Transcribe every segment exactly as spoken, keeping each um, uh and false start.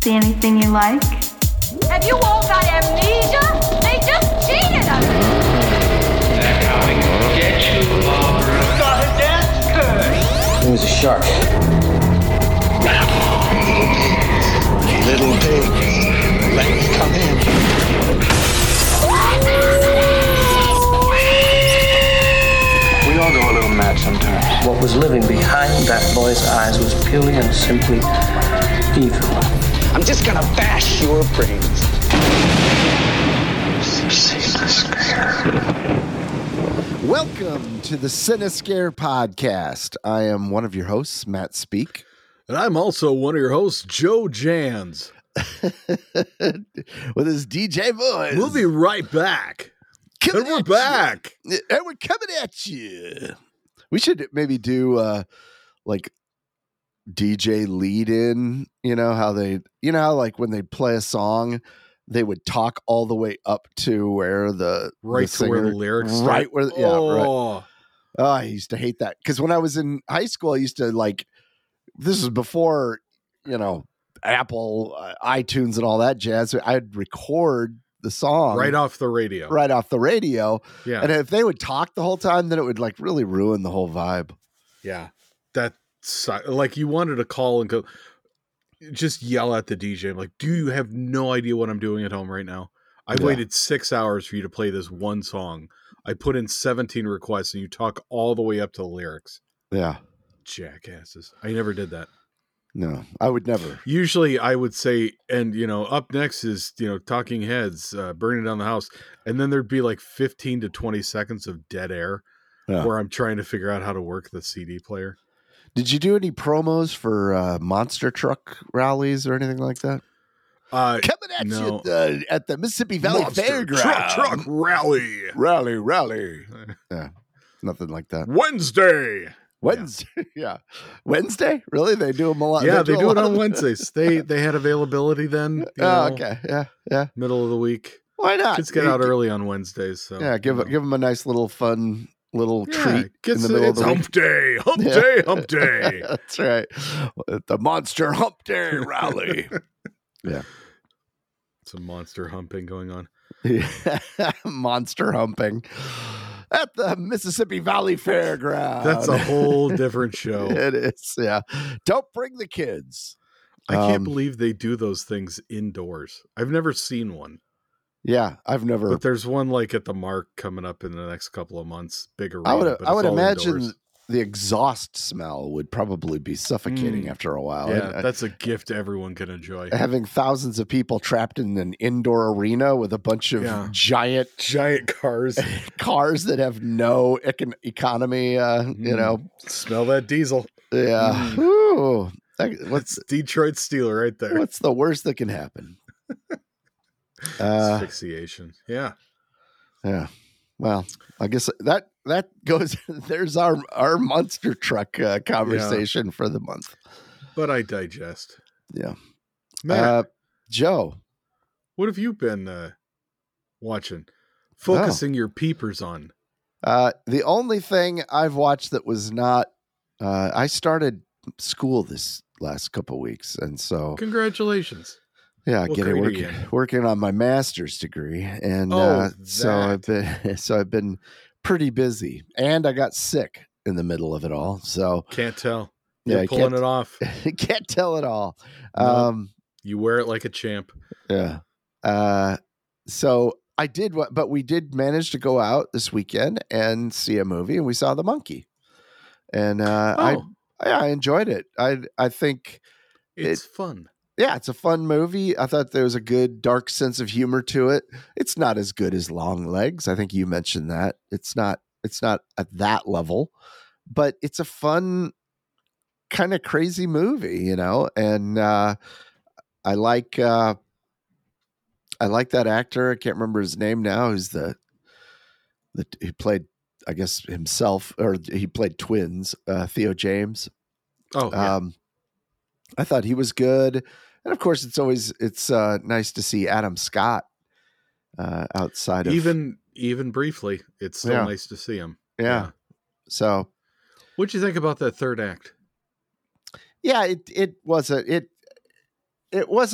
See anything you like? Have you all got amnesia? They just cheated us! They're coming to get you, Barbara. Got a dance curve. It was a shark. Little pig, let me come in. We all go a little mad sometimes. What was living behind that boy's eyes was purely and simply evil. I'm just gonna bash your brains. Welcome to the Cinescare podcast. I am one of your hosts, Matt Speak. And I'm also one of your hosts, Joe Jans. With his D J voice. We'll be right back. Coming and we're at back. You. And we're coming at you. We should maybe do uh, like D J lead in, you know, how they, you know, how like when they play a song, they would talk all the way up to where the right the to singer, where the lyrics start. right where, yeah, oh. right. Oh, I used to hate that because when I was in high school, I used to like, this is before, you know, Apple, uh, iTunes and all that jazz. I'd record the song right off the radio, right off the radio. Yeah. And if they would talk the whole time, then it would like really ruin the whole vibe. Yeah. That like you wanted to call and go, just yell at the D J. I'm like, do you have no idea what I'm doing at home right now? I've Yeah. waited six hours for you to play this one song. I put in seventeen requests and you talk all the way up to the lyrics. Yeah. Jackasses. I never did that. No, I would never. Usually I would say, and you know, up next is, you know, Talking Heads, uh, Burning Down the House. And then there'd be like fifteen to twenty seconds of dead air Yeah. where I'm trying to figure out how to work the C D player. Did you do any promos for uh, monster truck rallies or anything like that? Uh, Coming at no. you at the, at the Mississippi Valley Monster Fairground. Truck, truck rally. Rally, rally. Yeah, nothing like that. Wednesday. Wednesday, yeah. yeah. Wednesday? Really? They do them a lot. Yeah, they a do it lot on of- Wednesdays. They they had availability then. you Oh, know, okay. Yeah, yeah. Middle of the week. Why not? Kids get Hey, out early on Wednesdays. So Yeah, give you know. give them a nice little fun little Yeah, treat gets in the the- middle it's of the hump week. day, hump Yeah. day, hump day. That's right. The Monster Hump Day Rally. Yeah. Some monster humping going on. Monster humping at the Mississippi Valley Fairground. That's a whole different show. It is, yeah. Don't bring the kids. I can't Um, believe they do those things indoors. I've never seen one, Yeah, I've never. but there's one like at the Mark coming up in the next couple of months. Big arena. I would. but I it's would all imagine indoors. the exhaust smell would probably be suffocating Mm. after a while. Yeah, And, uh, that's a gift everyone can enjoy. having thousands of people trapped in an indoor arena with a bunch of Yeah. giant Giant cars. cars that have no econ- economy. Uh, You Mm. know. Smell that diesel. Yeah. Mm. Ooh. That- what's Detroit Steeler right there. what's the worst that can happen? Uh, Asphyxiation. Yeah. yeah. Well, I guess that that goes. There's our our monster truck uh, conversation for the month. But I digest. Yeah. Matt, Uh, Joe. what have you been uh, watching? Focusing your peepers on. Uh, the only thing I've watched that was not. Uh, I started school this last couple weeks, and so Congratulations. yeah, What getting grade are working you in? working on my master's degree, and Oh, uh, so that. I've been so I've been pretty busy, and I got sick in the middle of it all. So Can't tell. Yeah, You're I pulling can't- it off. can't tell it all. No. Um, You wear it like a champ. yeah. Uh, so I did what, but we did manage to go out this weekend and see a movie, and we saw The Monkey, and uh, I Oh, yeah, I enjoyed it. I I think it's fun. yeah, it's a fun movie. I thought there was a good dark sense of humor to it. It's not as good as Long Legs. I think you mentioned that. It's not it's not at that level, but it's a fun kind of crazy movie, you know? And uh I like uh I like that actor. I can't remember his name now. Who's the the he played I guess himself, or he played twins, uh Theo James. Oh, yeah. Um, I thought he was good, and of course, it's always it's uh, nice to see Adam Scott uh, outside of even even briefly, it's still Yeah. nice to see him. yeah. So What'd you think about that third act? yeah, it it wasn't it it wasn't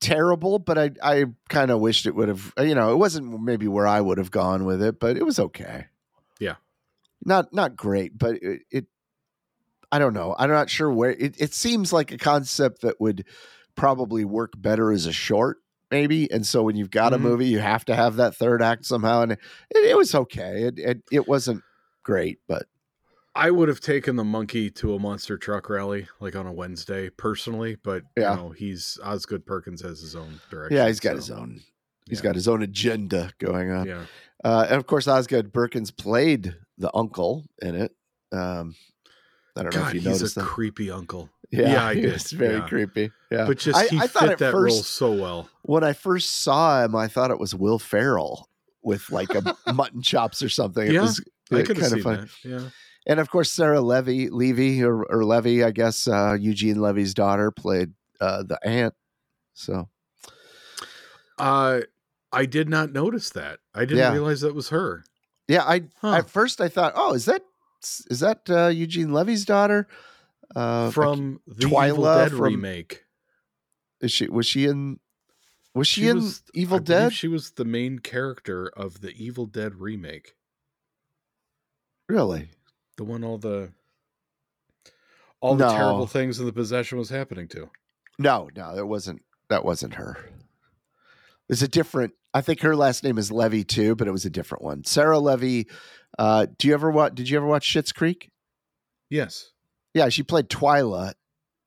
terrible, but I I kind of wished it would have. You know, it wasn't maybe where I would have gone with it, but it was okay. Yeah. Not not great, but it. it I don't know. I'm not sure where it. It seems like a concept that would probably work better as a short, maybe. And so when you've got Mm-hmm. a movie, you have to have that third act somehow. And it, it was okay. It, it it wasn't great, but I would have taken the monkey to a monster truck rally like on a Wednesday personally, but Yeah. you know, he's Osgood Perkins has his own direction. yeah, he's got so, his own. He's yeah. got his own agenda going on. Yeah. Uh, and of course, Osgood Perkins played the uncle in it. Um, I don't know God, if you he's noticed a that. creepy uncle. Yeah, yeah, I did. It's very yeah. creepy. Yeah, But just I, he I thought fit at that first, role so well. when I first saw him, I thought it was Will Ferrell with like a mutton chops or something. It Yeah, was I uh, could have kind of seen funny. that. Yeah. And of course, Sarah Levy, Levy or, or Levy, I guess, uh, Eugene Levy's daughter played uh, the aunt. So, Uh, I did not notice that. I didn't Yeah. realize that was her. yeah, I Huh. at first I thought, oh, is that is that uh, Eugene Levy's daughter? Uh, From the Twyla Evil Dead from- remake. is she was she in was she, She in was- Evil I believe Dead? She was the main character of the Evil Dead remake. Really? The one all the all the No. terrible things in the possession was happening to. No, no, that wasn't that wasn't her. It's a different. I think her last name is Levy too, but it was a different one. Sarah Levy. Uh, do you ever watch? Did you ever watch Schitt's Creek? Yes. Yeah, she played Twyla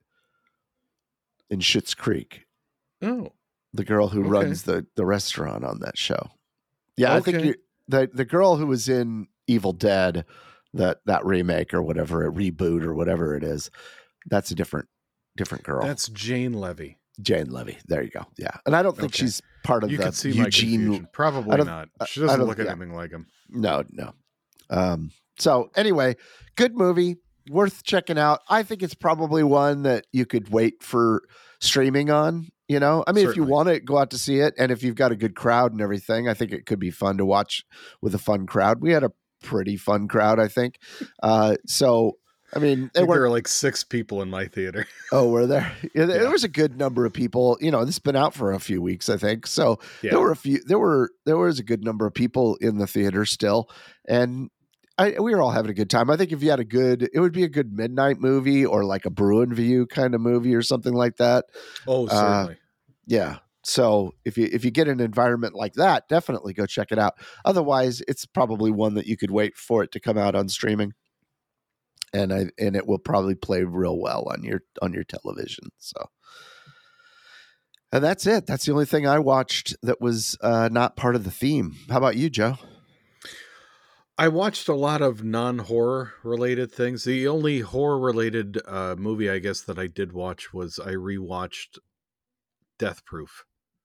in Schitt's Creek, Oh. the girl who Okay. runs the the restaurant on that show. Yeah, I think Okay. you, the the girl who was in Evil Dead, that that remake or whatever, a reboot or whatever it is, that's a different different girl. That's Jane Levy. Jane Levy. There you go. Yeah, and I don't think Okay. she's part of You the can see my Eugene. confusion. Probably I don't- not. I- She I doesn't don't- look yeah. anything like him. No, no. Um, so anyway, good movie, worth checking out. I think it's probably one that you could wait for streaming on. You know, I mean, if you Certainly. want to go out to see it, and if you've got a good crowd and everything, I think it could be fun to watch with a fun crowd. We had a pretty fun crowd, I think. Uh, so, I mean, I they think there were were like six people in my theater. oh, were there? Yeah, there Yeah. was a good number of people. You know, this has been out for a few weeks, I think. So Yeah. there were a few. There were there was a good number of people in the theater still, and I, we were all having a good time. I think if you had a good, it would be a good midnight movie or like a Bruin View kind of movie or something like that. Oh, Uh, certainly. Yeah. So if you if you get an environment like that, definitely go check it out. Otherwise, it's probably one that you could wait for it to come out on streaming, and I and it will probably play real well on your on your television. So, and that's it. That's the only thing I watched that was uh, not part of the theme. How about you, Joe? I watched a lot of non-horror related things. The only horror related uh, movie I guess that I did watch was I rewatched Death Proof.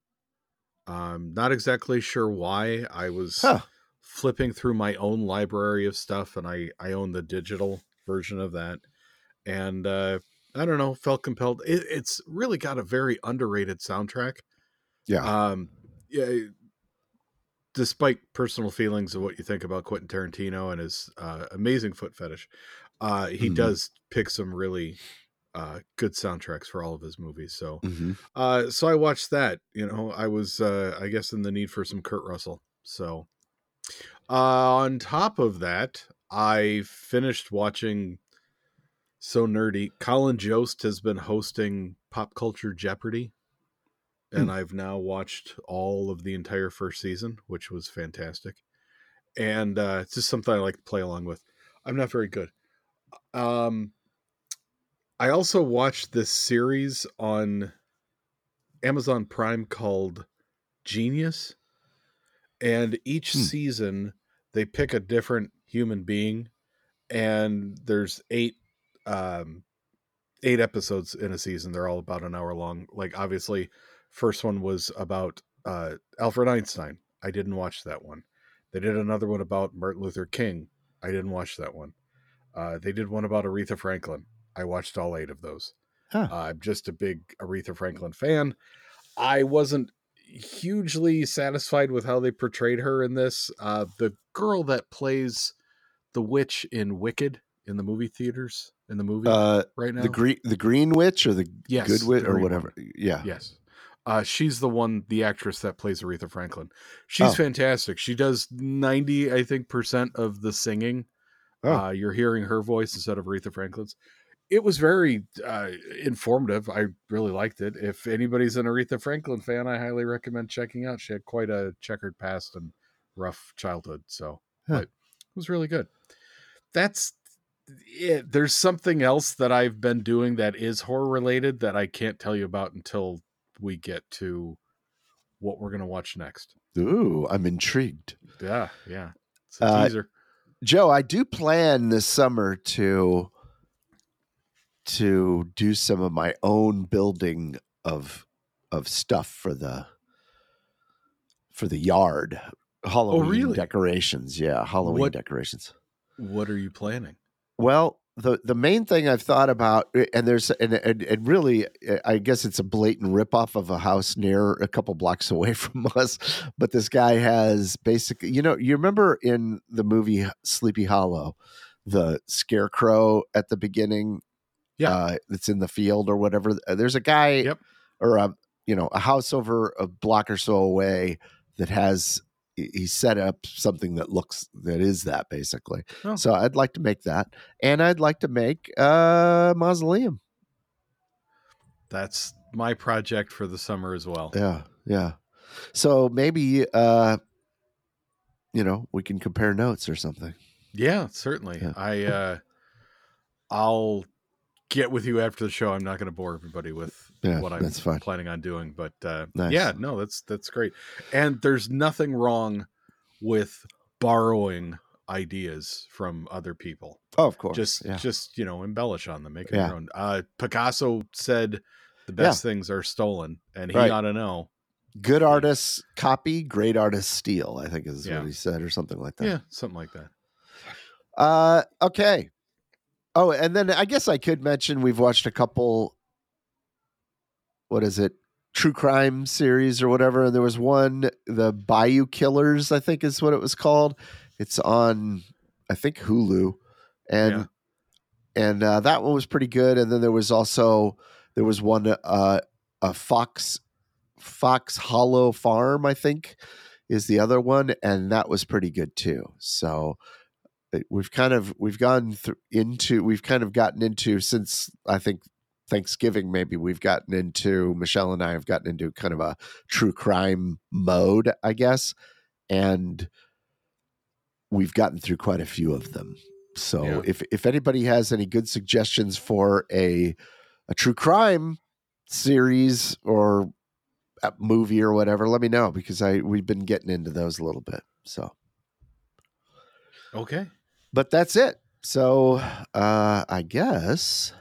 Um, not exactly sure why. I was Huh. flipping through my own library of stuff, and I, I own the digital version of that. And uh, I don't know, felt compelled. It, it's really got a very underrated soundtrack. Yeah. Um, yeah. Despite personal feelings of what you think about Quentin Tarantino and his uh, amazing foot fetish, uh, he Mhm. does pick some really uh, good soundtracks for all of his movies. So, Mm-hmm. uh, so I watched that. You know, I was, uh, I guess, in the need for some Kurt Russell. So, uh, on top of that, I finished watching. So nerdy. Colin Jost has been hosting Pop Culture Jeopardy. And I've now watched all of the entire first season, which was fantastic. And uh, it's just something I like to play along with. I'm not very good. Um, I also watched this series on Amazon Prime called Genius. And each Hmm. season, they pick a different human being. And there's eight um, eight episodes in a season. They're all about an hour long. Like, obviously... First one was about uh, Albert Einstein. I didn't watch that one. They did another one about Martin Luther King. I didn't watch that one. Uh, they did one about Aretha Franklin. I watched all eight of those. Huh. Uh, I'm just a big Aretha Franklin fan. I wasn't hugely satisfied with how they portrayed her in this. Uh, the girl that plays the witch in Wicked in the movie theaters, in the movie Uh, right now. the green the Green Witch or the Yes, Good Witch the or green whatever. Yeah. Yes. Uh, she's the one, the actress that plays Aretha Franklin. She's Oh. fantastic. She does ninety, I think, percent of the singing. Oh. Uh, you're hearing her voice instead of Aretha Franklin's. It was very uh, informative. I really liked it. If anybody's an Aretha Franklin fan, I highly recommend checking out. She had quite a checkered past and rough childhood, so Huh. but it was really good. That's it. There's something else that I've been doing that is horror related that I can't tell you about until we get to what we're going to watch next. Ooh, I'm intrigued. Yeah, yeah. It's a Uh, teaser. Joe, I do plan this summer to to do some of my own building of of stuff for the for the yard. Halloween really? decorations. Yeah, Halloween What- decorations. What are you planning? Well, the the main thing I've thought about, and there's and and, and really, I guess it's a blatant ripoff of a house near a couple blocks away from us. But this guy has basically, you know, you remember in the movie Sleepy Hollow, the scarecrow at the beginning, Yeah. uh, that's in the field or whatever. There's a guy, Yep. or a you know a house over a block or so away that has. He set up something that looks that is that basically. Oh. So I'd like to make that, and I'd like to make a mausoleum. That's my project for the summer as well. Yeah, yeah. So maybe uh, you know we can compare notes or something. Yeah, certainly. Yeah. I uh I'll get with you after the show. I'm not going to bore everybody with Yeah, what I'm that's fine. planning on doing, but uh Nice. yeah, no, that's that's great. And there's nothing wrong with borrowing ideas from other people. Oh, of course. Just yeah. just, you know, embellish on them, make it Yeah. your own. Uh Picasso said the best things are stolen, and he Right. ought to know. Good artists copy, great artists steal. I think is Yeah. what he said, or something like that. Yeah, something like that. Uh, okay. Oh, and then I guess I could mention we've watched a couple. What is it? True crime series or whatever. And there was one, the Bayou Killers, I think is what it was called. It's on, I think, Hulu, and Yeah. and uh, that one was pretty good. And then there was also there was one, uh, a Fox Fox Hollow Farm, I think, is the other one, and that was pretty good too. So it- we've kind of we've gone through into we've kind of gotten into since I think Thanksgiving maybe we've gotten into Michelle and I have gotten into kind of a true crime mode, I guess, and we've gotten through quite a few of them. So Yeah. if if anybody has any good suggestions for a a true crime series or a movie or whatever, let me know, because I we've been getting into those a little bit. So, Okay. but that's it. So uh, I guess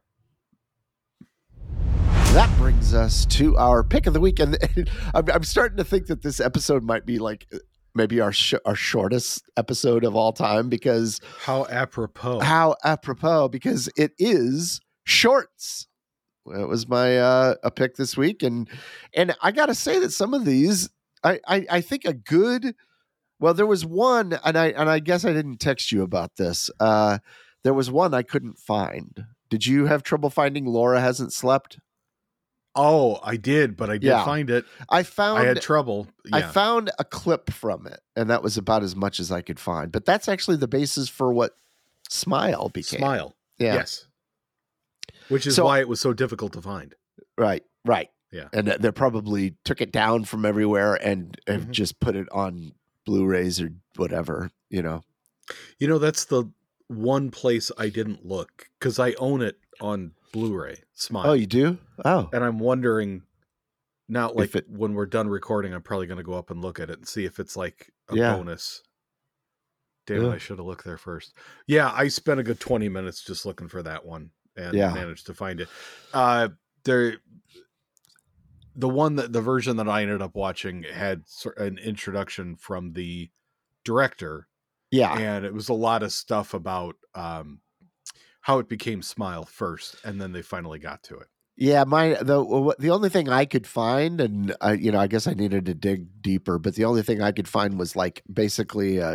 that brings us to our pick of the week, and I'm, I'm starting to think that this episode might be like maybe our sh- our shortest episode of all time, because How apropos. how apropos, because it is shorts. It was my uh, a pick this week, and and I got to say that some of these, I, I I think a good. Well, there was one, and I and I guess I didn't text you about this. Uh, there was one I couldn't find. Did you have trouble finding Laura Hasn't Slept? Oh, I did, but I did Yeah. find it. I found I had trouble. Yeah. I found a clip from it, and that was about as much as I could find. But that's actually the basis for what Smile became. Smile. Yeah. Yes. Which is So- why it was so difficult to find. Right, right. Yeah. And they probably took it down from everywhere and have Mhm. just put it on Blu-rays or whatever, you know. You know, that's the one place I didn't look, because I own it on Blu-ray. Smile. Oh, you do? Oh. And I'm wondering now, like If it- when we're done recording, I'm probably going to go up and look at it and see if it's like a Yeah. bonus. Damn it, Yeah. I should have looked there first. Yeah, I spent a good twenty minutes just looking for that one and Yeah. managed to find it. Uh, there, the one that the version that I ended up watching had sor- an introduction from the director, Yeah. and it was a lot of stuff about um, how it became Smile first, and then they finally got to it. Yeah, my the the only thing I could find, and I, you know, I guess I needed to dig deeper, but the only thing I could find was like basically a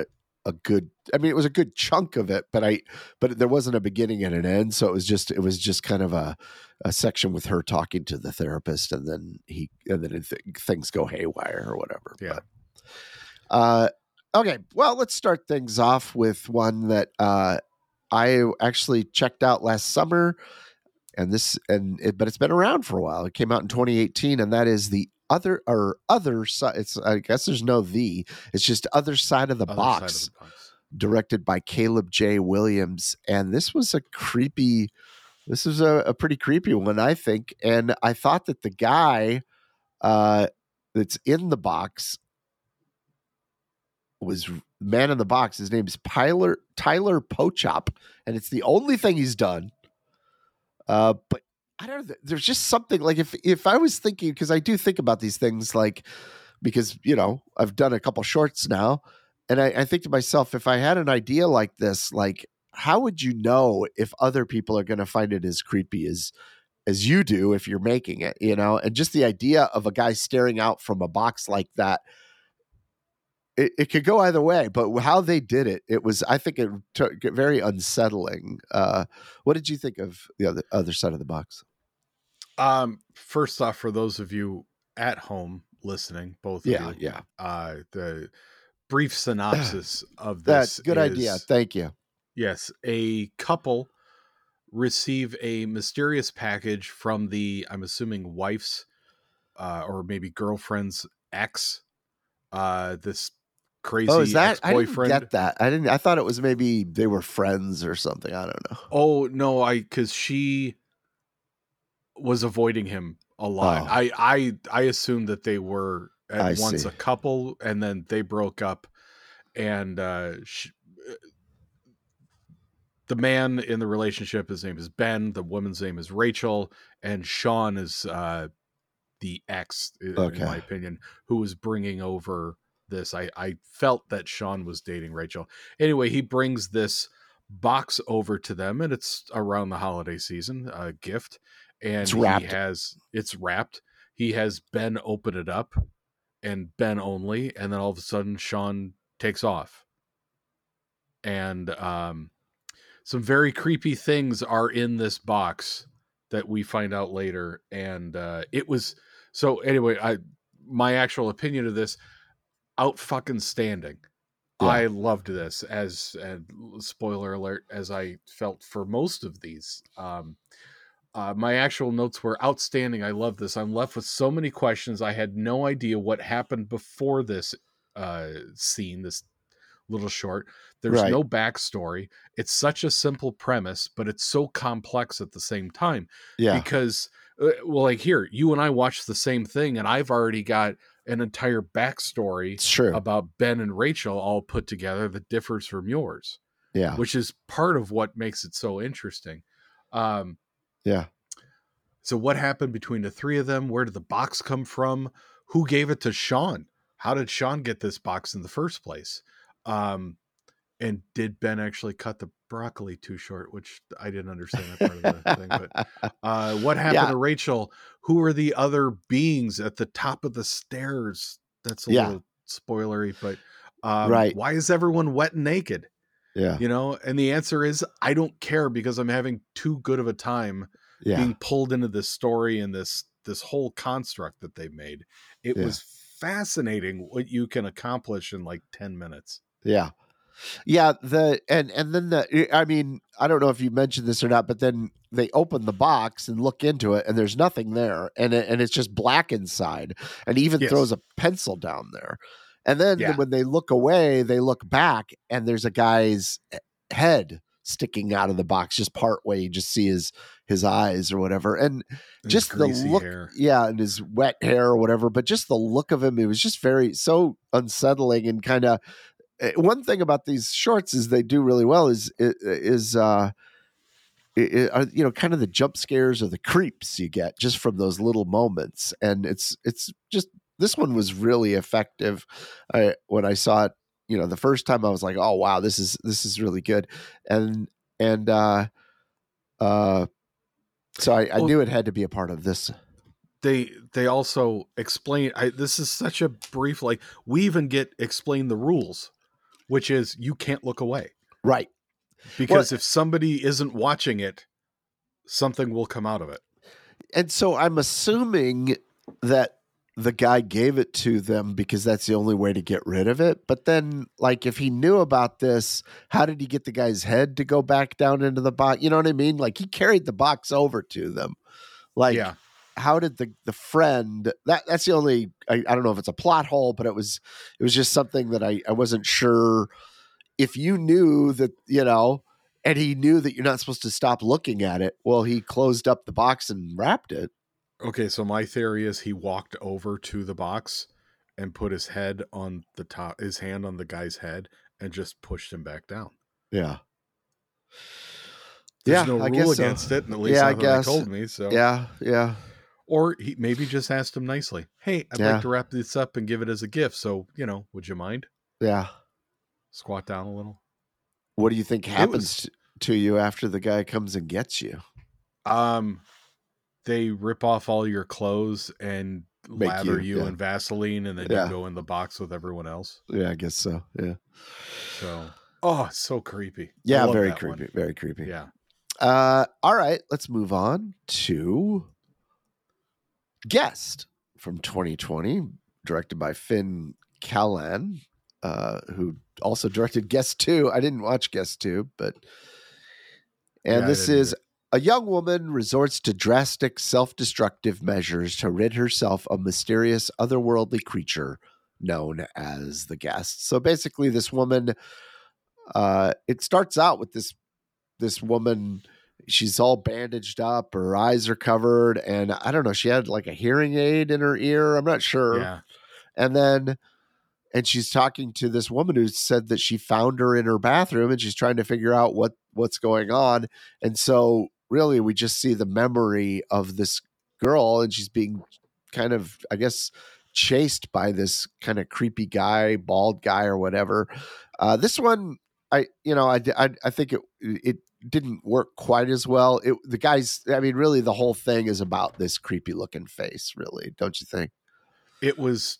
a good. I mean, it was a good chunk of it, but I but there wasn't a beginning and an end, so it was just it was just kind of a a section with her talking to the therapist, and then he and then th- things go haywire or whatever. Yeah. But, uh, okay. Well, let's start things off with one that uh, I actually checked out last summer, and this and it, but it's been around for a while. It came out in twenty eighteen, and that is the other or other side. It's I guess there's no the. It's just other side of the Other box. side of the box. Directed by Caleb J. Williams. And this was a creepy, this was a, a pretty creepy one, I think. And I thought that the guy uh, that's in the box was man in the box. His name is Tyler, Tyler Pochop. And it's the only thing he's done. Uh, but I don't know. There's just something like if, if I was thinking, because I do think about these things like, because, you know, I've done a couple shorts now. And I, I think to myself, if I had an idea like this, like, how would you know if other people are going to find it as creepy as as you do if you're making it, you know? And just the idea of a guy staring out from a box like that, it, it could go either way. But how they did it, it was, I think, it took very unsettling. Uh, what did you think of the other other side of the box? Um, first off, for those of you at home listening, both of Yeah, you, yeah. uh, the brief synopsis of That's this. good is, idea. Thank you. Yes, a couple receive a mysterious package from the, I'm assuming, wife's uh, or maybe girlfriend's ex. Uh, this crazy Oh, is that? I didn't ex-boyfriend. get that. I didn't. I thought it was maybe they were friends or something. I don't know. Oh no, I because she was avoiding him a lot. Oh. I I I assumed that they were at I once see. a couple, and then they broke up, and uh, she, the man in the relationship, his name is Ben. The woman's name is Rachel, and Sean is uh, the ex, in Okay. my opinion, who was bringing over this. I, I felt that Sean was dating Rachel. Anyway, he brings this box over to them, and it's around the holiday season, a gift, and It's he wrapped. has it's wrapped. He has Ben open it up, and Ben only, and then all of a sudden Sean takes off, and um. Some very creepy things are in this box that we find out later. And uh, it was, so anyway, I, my actual opinion of this, out fucking standing. Yeah. I loved this as, and spoiler alert, as I felt for most of these. Um, uh, my actual notes were outstanding. I love this. I'm left with so many questions. I had no idea what happened before this uh, scene, this little short. There's Right. no backstory. It's such a simple premise, but it's so complex at the same time. Yeah. Because, uh, well, like here, you and I watched the same thing, and I've already got an entire backstory It's true. about Ben and Rachel all put together that differs from yours, Yeah. which is part of what makes it so interesting. Um, Yeah. so what happened between the three of them? Where did the box come from? Who gave it to Sean? How did Sean get this box in the first place? Um, and did Ben actually cut the broccoli too short, which I didn't understand that part of the thing, but uh, what happened Yeah. to Rachel? Who are the other beings at the top of the stairs? That's a Yeah. little spoilery, but um, Right. why is everyone wet and naked? Yeah. You know, and the answer is, I don't care, because I'm having too good of a time Yeah. being pulled into this story and this, this whole construct that they've made. It Yeah. was fascinating what you can accomplish in like ten minutes. Yeah. Yeah. The, and, and then the, I mean, I don't know if you mentioned this or not, but then they open the box and look into it and there's nothing there. And it, and it's just black inside, and even Yes. throws a pencil down there. And then Yeah. when they look away, they look back and there's a guy's head sticking out of the box, just part way. You just see his, his eyes or whatever. And And just the greasy look, hair. yeah, and his wet hair or whatever, but just the look of him, it was just very, so unsettling. And kind of, one thing about these shorts is they do really well is, is, uh, it, are, you know, kind of the jump scares or the creeps you get just from those little moments. And it's, it's just, this one was really effective. I, when I saw it, you know, the first time I was like, oh, wow, this is, this is really good. And, and, uh, uh, so I, I Well- knew it had to be a part of this. They they also explain. I, this is such a brief. Like, we even get explain the rules which is you can't look away. Right. Because Well- if somebody isn't watching it, something will come out of it. And so I'm assuming that the guy gave it to them because that's the only way to get rid of it. But then, like, if he knew about this, how did he get the guy's head to go back down into the box? You know what I mean? Like, he carried the box over to them. Like, Yeah. how did the the friend that that's the only I, I don't know if it's a plot hole, but it was it was just something that I, I wasn't sure if you knew that, you know, and he knew that you're not supposed to stop looking at it. Well, he closed up the box and wrapped it. Okay, so my theory is he walked over to the box and put his head on the top, his hand on the guy's head, and just pushed him back down. Yeah. There's Yeah, no I rule guess so. against it, and at least Yeah, I nothing they guess. told me. So Yeah, yeah. or he maybe just asked him nicely, "Hey, I'd Yeah. like to wrap this up and give it as a gift. So you know, would you mind Yeah. squat down a little?" What do you think happens was- t- to you after the guy comes and gets you? Um, they rip off all your clothes and Make lather you, you yeah. in Vaseline, and then Yeah. you go in the box with everyone else. Yeah, I guess so. Yeah. So, oh, it's so creepy. I Yeah, love very that one. creepy. Very creepy. Yeah. Uh, all right, let's move on to Guest from twenty twenty, directed by Finn Callan, uh, who also directed Guest two. I didn't watch Guest two, but and Yeah, I this didn't is a young woman resorts to drastic self-destructive measures to rid herself of mysterious otherworldly creature known as the Guest. So basically, this woman, uh, it starts out with this this woman. She's all bandaged up. Her eyes are covered. And I don't know, she had like a hearing aid in her ear. I'm not sure. Yeah. And then, and she's talking to this woman who said that she found her in her bathroom and she's trying to figure out what, what's going on. And so really we just see the memory of this girl and she's being kind of, I guess, chased by this kind of creepy guy, bald guy or whatever. Uh, this one, I, you know, I, I, I think it, it, didn't work quite as well. It the guys, I mean, really the whole thing is about this creepy looking face, really, don't you think? It was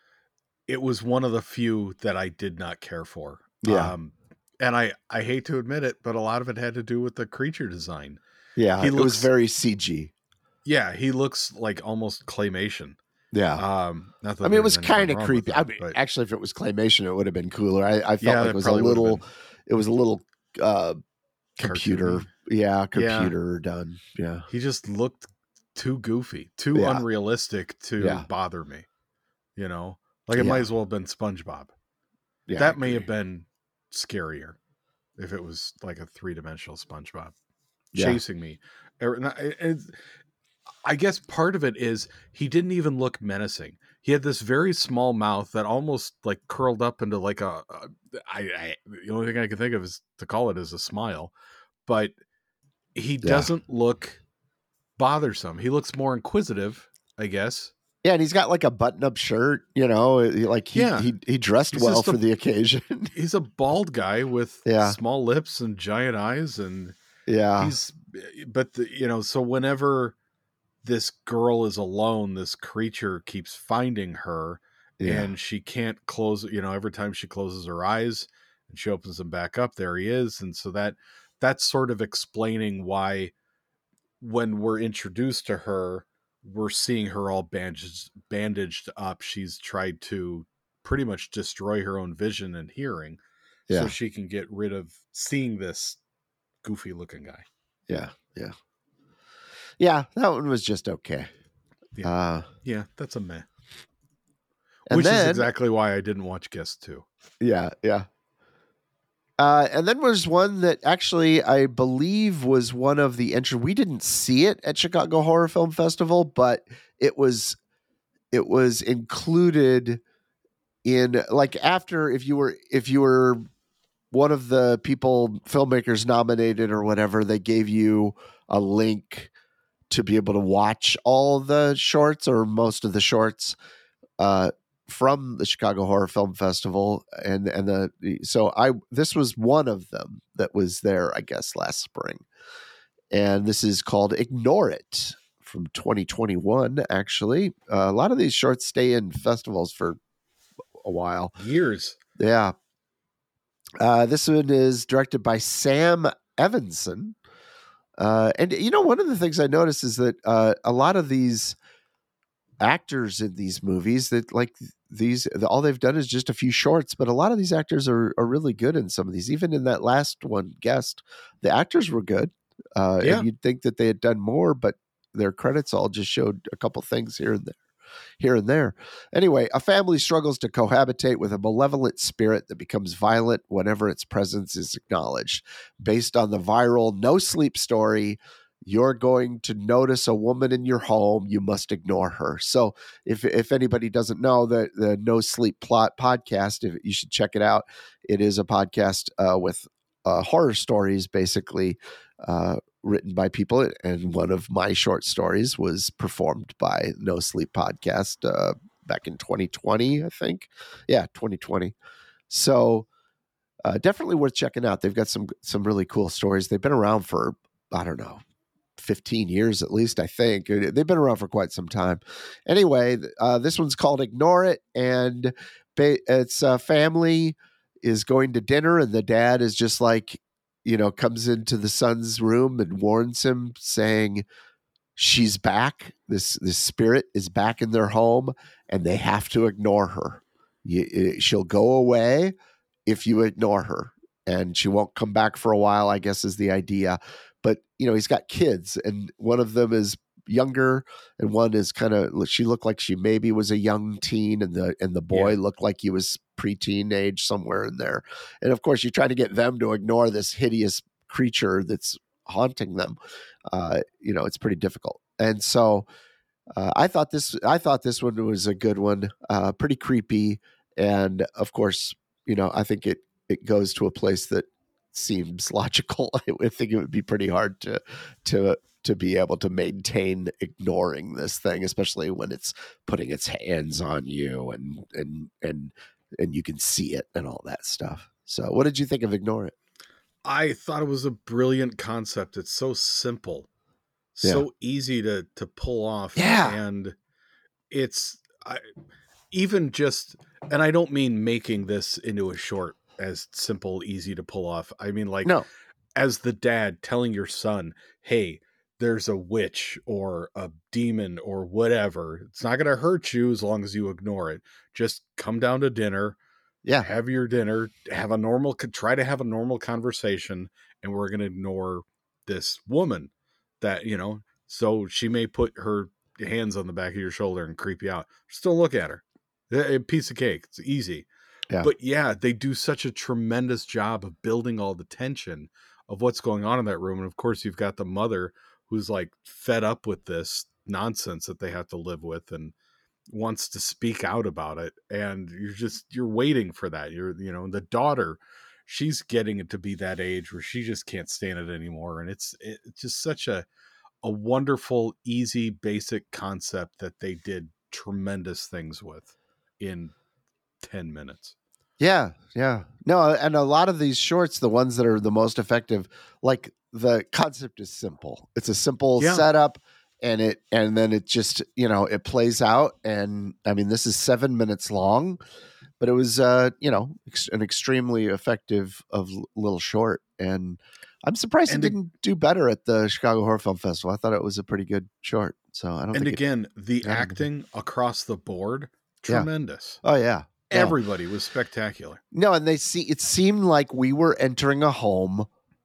it was one of the few that I did not care for. Yeah. Um and I I hate to admit it, but a lot of it had to do with the creature design. Yeah, He it looks- was very C G. Yeah, he looks like almost claymation. Yeah. Um not that I mean, it there's was anything kind of wrong with creepy. that, I mean, but- actually, if it was claymation, it would have been cooler. I, I felt Yeah, like that it was a probably would've little, been it was a little uh, computer. cartoony. Yeah, computer done. Yeah. He just looked too goofy, too Yeah. unrealistic to Yeah. bother me. You know, like it Yeah. might as well have been SpongeBob. Yeah. that I may have agree. been scarier if it was like a three dimensional SpongeBob Yeah. chasing me. Er, not- it- it's- I guess part of it is he didn't even look menacing. He had this very small mouth that almost like curled up into like a. a I, I the only thing I can think of is to call it is a smile, but he doesn't look bothersome. He looks more inquisitive, I guess. Yeah, and he's got like a button-up shirt, you know, like he Yeah. he, he dressed He's well just a- for the occasion. He's a bald guy with Yeah. small lips and giant eyes, and Yeah. he's but the, you know, so whenever this girl is alone, this creature keeps finding her, Yeah. and she can't close, you know, every time she closes her eyes and she opens them back up, there he is. And so that that's sort of explaining why when we're introduced to her, we're seeing her all bandaged bandaged up. She's tried to pretty much destroy her own vision and hearing Yeah. so she can get rid of seeing this goofy looking guy. Yeah. Yeah. Yeah. That one was just okay. Yeah. Uh, Yeah, that's a meh. and Which then, is exactly why I didn't watch Guest two. Yeah. Yeah. Uh, and then was one that actually I believe was one of the entry. We didn't see it at Chicago Horror Film Festival, but it was it was included in like after if you were if you were one of the people filmmakers nominated or whatever, they gave you a link to be able to watch all the shorts or most of the shorts uh, from the Chicago Horror Film Festival. And, and the, so I, this was one of them that was there, I guess, last spring. And this is called Ignore It from twenty twenty-one, actually. Uh, a lot of these shorts stay in festivals for a while. Years. Yeah. Uh, this one is directed by Sam Evanson. Uh, and, you know, one of the things I noticed is that uh, a lot of these actors in these movies that like these, all they've done is just a few shorts, but a lot of these actors are, are really good in some of these. Even in that last one, Guest, the actors were good. Uh, Yeah. And you'd think that they had done more, but their credits all just showed a couple things here and there. Here and there. Anyway, a family struggles to cohabitate with a malevolent spirit that becomes violent whenever its presence is acknowledged. Based on the viral No Sleep story, you're going to notice a woman in your home. You must ignore her. So if if anybody doesn't know, the, the No Sleep Plot podcast, if, you should check it out. It is a podcast uh, with uh, horror stories, basically, uh, written by people, and one of my short stories was performed by No Sleep Podcast uh, back in twenty twenty, I think. Yeah, twenty twenty. So uh, definitely worth checking out. They've got some some really cool stories. They've been around for, I don't know, fifteen years at least, I think. They've been around for quite some time. Anyway, uh, this one's called Ignore It, and ba- it's a family is going to dinner, and the dad is just like, you know, comes into the son's room and warns him, saying she's back. This this spirit is back in their home, and they have to ignore her. You, she'll go away if you ignore her, and she won't come back for a while, I guess is the idea. But, you know, he's got kids, and one of them is younger, and one is kind of, she looked like she maybe was a young teen, and the and the boy Yeah. looked like he was preteen age, somewhere in there. And of course, you try to get them to ignore this hideous creature that's haunting them. Uh, you know, it's pretty difficult. And so uh, I thought this, I thought this one was a good one, uh, pretty creepy. And of course, you know, I think it, it goes to a place that seems logical. I would think it would be pretty hard to, to, to be able to maintain ignoring this thing, especially when it's putting its hands on you and, and, and, and you can see it and all that stuff. So what did you think of Ignore It? I thought it was a brilliant concept. It's so simple, so easy to to pull off. Yeah. And it's I, even just, and I don't mean making this into a short as simple, easy to pull off. I mean, like, No. as the dad telling your son, hey, there's a witch or a demon or whatever. It's not going to hurt you as long as you ignore it. Just come down to dinner. Yeah. Have your dinner, have a normal, try to have a normal conversation, and we're going to ignore this woman that, you know, so she may put her hands on the back of your shoulder and creep you out. Just don't look at her. A piece of cake. It's easy. Yeah. But yeah, they do such a tremendous job of building all the tension of what's going on in that room. And of course, you've got the mother who's like fed up with this nonsense that they have to live with and wants to speak out about it. And you're just, you're waiting for that. You're, you know, the daughter, she's getting it to be that age where she just can't stand it anymore. And it's, it's just such a, a wonderful, easy, basic concept that they did tremendous things with in ten minutes. Yeah, yeah. No, and a lot of these shorts, the ones that are the most effective, like the concept is simple. It's a simple Yeah. setup, and it and then it just, you know, it plays out. And I mean, this is seven minutes long, but it was uh, you know, ex- an extremely effective of l- little short. And I'm surprised And it it- didn't do better at the Chicago Horror Film Festival. I thought it was a pretty good short. So I don't And think it- again, the Yeah. acting across the board, Yeah. tremendous. oh yeah. No. Everybody was spectacular. No, and they see it seemed like we were entering a home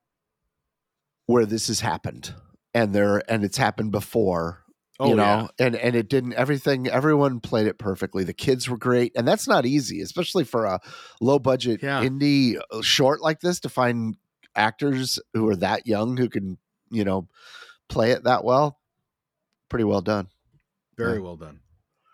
where this has happened, and there and it's happened before. Oh, you know, yeah. and and it didn't. Everything, everyone played it perfectly. The kids were great, and that's not easy, especially for a low budget Yeah. indie short like this, to find actors who are that young who can, you know, play it that well. Pretty well done. Very Yeah. well done.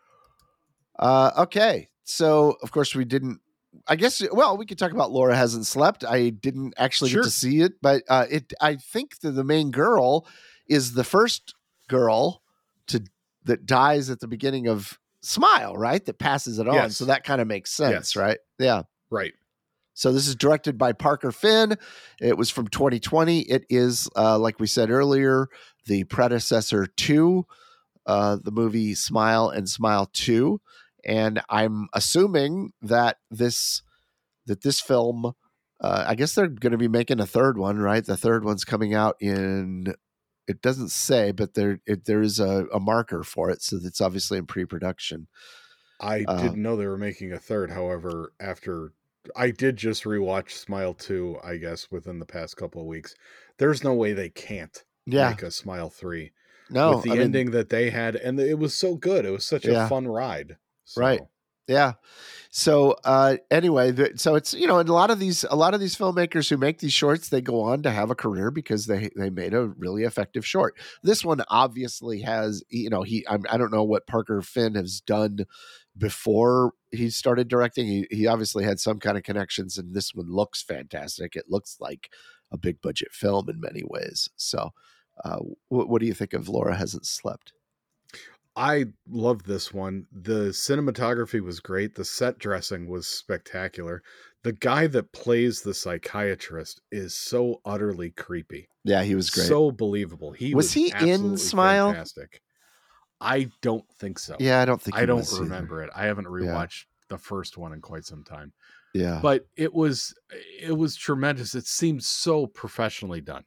Uh, okay, so of course we didn't. I guess well, we could talk about Laura Hasn't Slept. I didn't actually Sure. get to see it, but uh, it. I think that the main girl is the first girl to that dies at the beginning of Smile, right? That passes it on, Yes. so that kind of makes sense, Yes. right? Yeah. Right. So this is directed by Parker Finn. It was from twenty twenty. It is, uh, like we said earlier, the predecessor to uh, the movie Smile and Smile two. And I'm assuming that this that this film Uh, I guess they're going to be making a third one, right? The third one's coming out in. It doesn't say, but there it, there is a, a marker for it, so it's obviously in pre-production. I Uh, didn't know they were making a third. However, after I did just rewatch Smile two, I guess within the past couple of weeks, there's no way they can't Yeah. make a Smile three. No, with the I mean- ending that they had, and it was so good. It was such a Yeah. fun ride. So, Right. Yeah. So uh, anyway, the, so it's you know, and a lot of these a lot of these filmmakers who make these shorts, they go on to have a career because they they made a really effective short. This one obviously has you know he I'm, I don't know what Parker Finn has done before he started directing. He he obviously had some kind of connections, and this one looks fantastic. It looks like a big budget film in many ways. So, uh, what, what do you think of Laura Hasn't Slept? I loved this one. The cinematography was great. The set dressing was spectacular. The guy that plays the psychiatrist is so utterly creepy. Yeah, he was great. So believable. He Was was, he in absolutely Smile? Fantastic. I don't think so. Yeah, I don't think I he don't was either. remember it. I haven't rewatched the first one in quite some time. Yeah, But it was it was tremendous. It seemed so professionally done.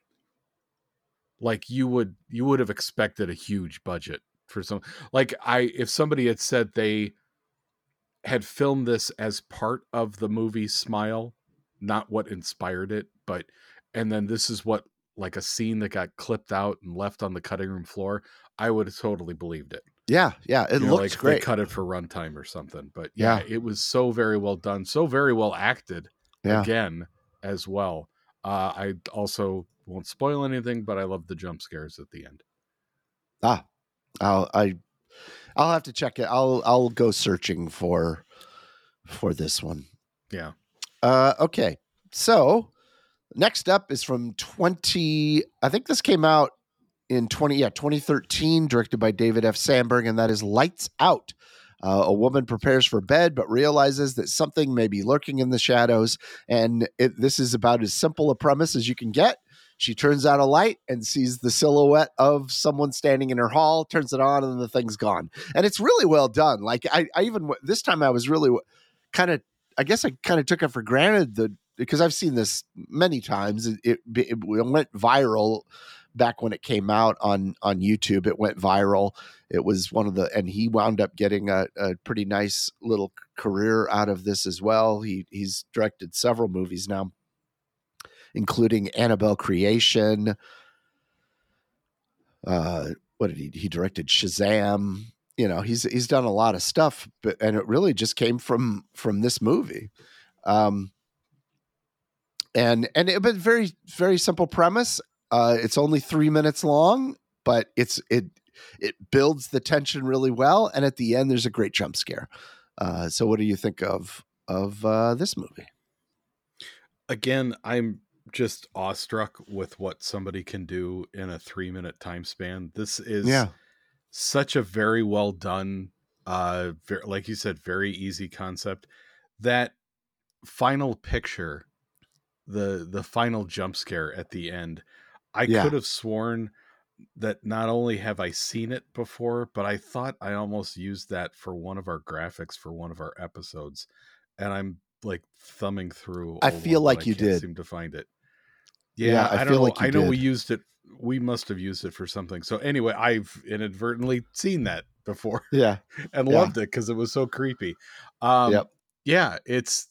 Like you would you would have expected a huge budget for some, like I if somebody had said they had filmed this as part of the movie Smile, not what inspired it, but and then this is what like a scene that got clipped out and left on the cutting room floor, I would have totally believed it. yeah, yeah. It You know, looked like great. They cut it for runtime or something, but yeah, Yeah. it was so very well done, so very well acted Yeah. again as well. Uh, I also won't spoil anything, but I love the jump scares at the end. Ah, I'll I I'll have to check it. I'll I'll go searching for for this one. Yeah. Uh, okay, so next up is from twenty. I think this came out in twenty yeah twenty thirteen, directed by David F. Sandberg, and that is Lights Out. Uh, a woman prepares for bed, but realizes that something may be lurking in the shadows. And it, this is about as simple a premise as you can get. She turns out a light and sees the silhouette of someone standing in her hall, turns it on, and the thing's gone. And it's really well done. Like I, I even, this time I was really kind of, I guess I kind of took it for granted that because I've seen this many times. It, it, it went viral back when it came out on, on YouTube. It went viral. It was one of the, and he wound up getting a, a pretty nice little career out of this as well. He he's directed several movies now, including Annabelle Creation. Uh, what did he, he directed Shazam. You know, he's, he's done a lot of stuff, but, and it really just came from, from this movie. Um, and, and it was very, very simple premise. Uh, it's only three minutes long, but it's, it, it builds the tension really well. And at the end, there's a great jump scare. Uh, so what do you think of, of, uh, this movie? Again, I'm just awestruck with what somebody can do in a three minute time span. This is Yeah. such a very well done, uh, very, like you said, very easy concept. That final picture, the, the final jump scare at the end, I Yeah. could have sworn that not only have I seen it before, but I thought I almost used that for one of our graphics for one of our episodes. And I'm like thumbing through. I old feel ones, like but I you can't did. seem to find it. Yeah, Yeah, I I, don't feel know. like you I know we did. used it. We must have used it for something. So anyway, I've inadvertently seen that before Yeah. and Yeah. loved it because it was so creepy. Um, Yep. Yeah, it's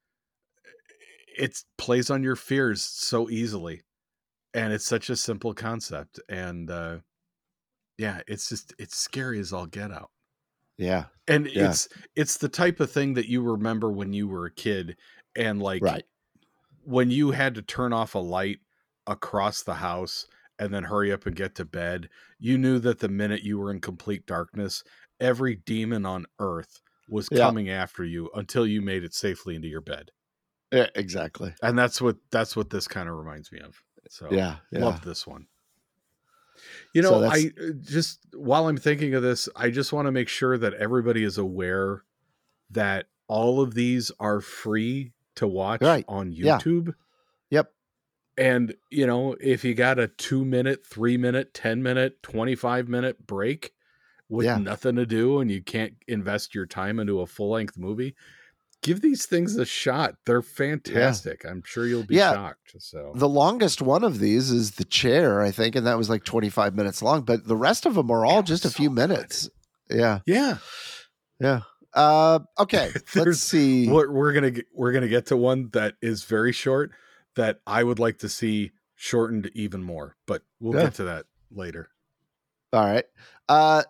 it plays on your fears so easily, and it's such a simple concept. And uh, yeah, it's just it's scary as all get out. Yeah. And Yeah. it's it's the type of thing that you remember when you were a kid, and like Right. when you had to turn off a light across the house and then hurry up and get to bed, you knew that the minute you were in complete darkness, every demon on earth was Yeah. coming after you until you made it safely into your bed. Yeah, exactly. And that's what that's what this kind of reminds me of. So Yeah. Yeah. love this one. You So know, that's- I uh, just while I'm thinking of this, I just want to make sure that everybody is aware that all of these are free to watch Right. on Yeah. YouTube. Yep. And, you know, if you got a two minute, three minute, ten minute, twenty-five minute break with Yeah. nothing to do and you can't invest your time into a full length movie, give these things a shot. They're fantastic. I'm sure you'll be Yeah. shocked. So The longest one of these is The Chair, I think, and that was like twenty-five minutes long, but the rest of them are all It just a was few so good. minutes. Yeah. yeah, Yeah. Uh, okay. Let's There's- see. we're, we're gonna get, we're gonna get to one that is very short that I would like to see shortened even more, but we'll Yeah. get to that later. All right. Uh,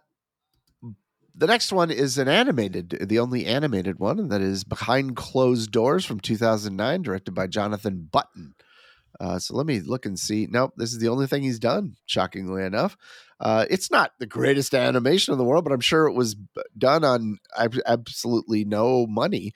the next one is an animated, the only animated one, and that is Behind Closed Doors from two thousand nine, directed by Jonathan Button. Uh, so let me look and see. Nope, this is the only thing he's done, shockingly enough. Uh, it's not the greatest animation in the world, but I'm sure it was b- done on ab- absolutely no money.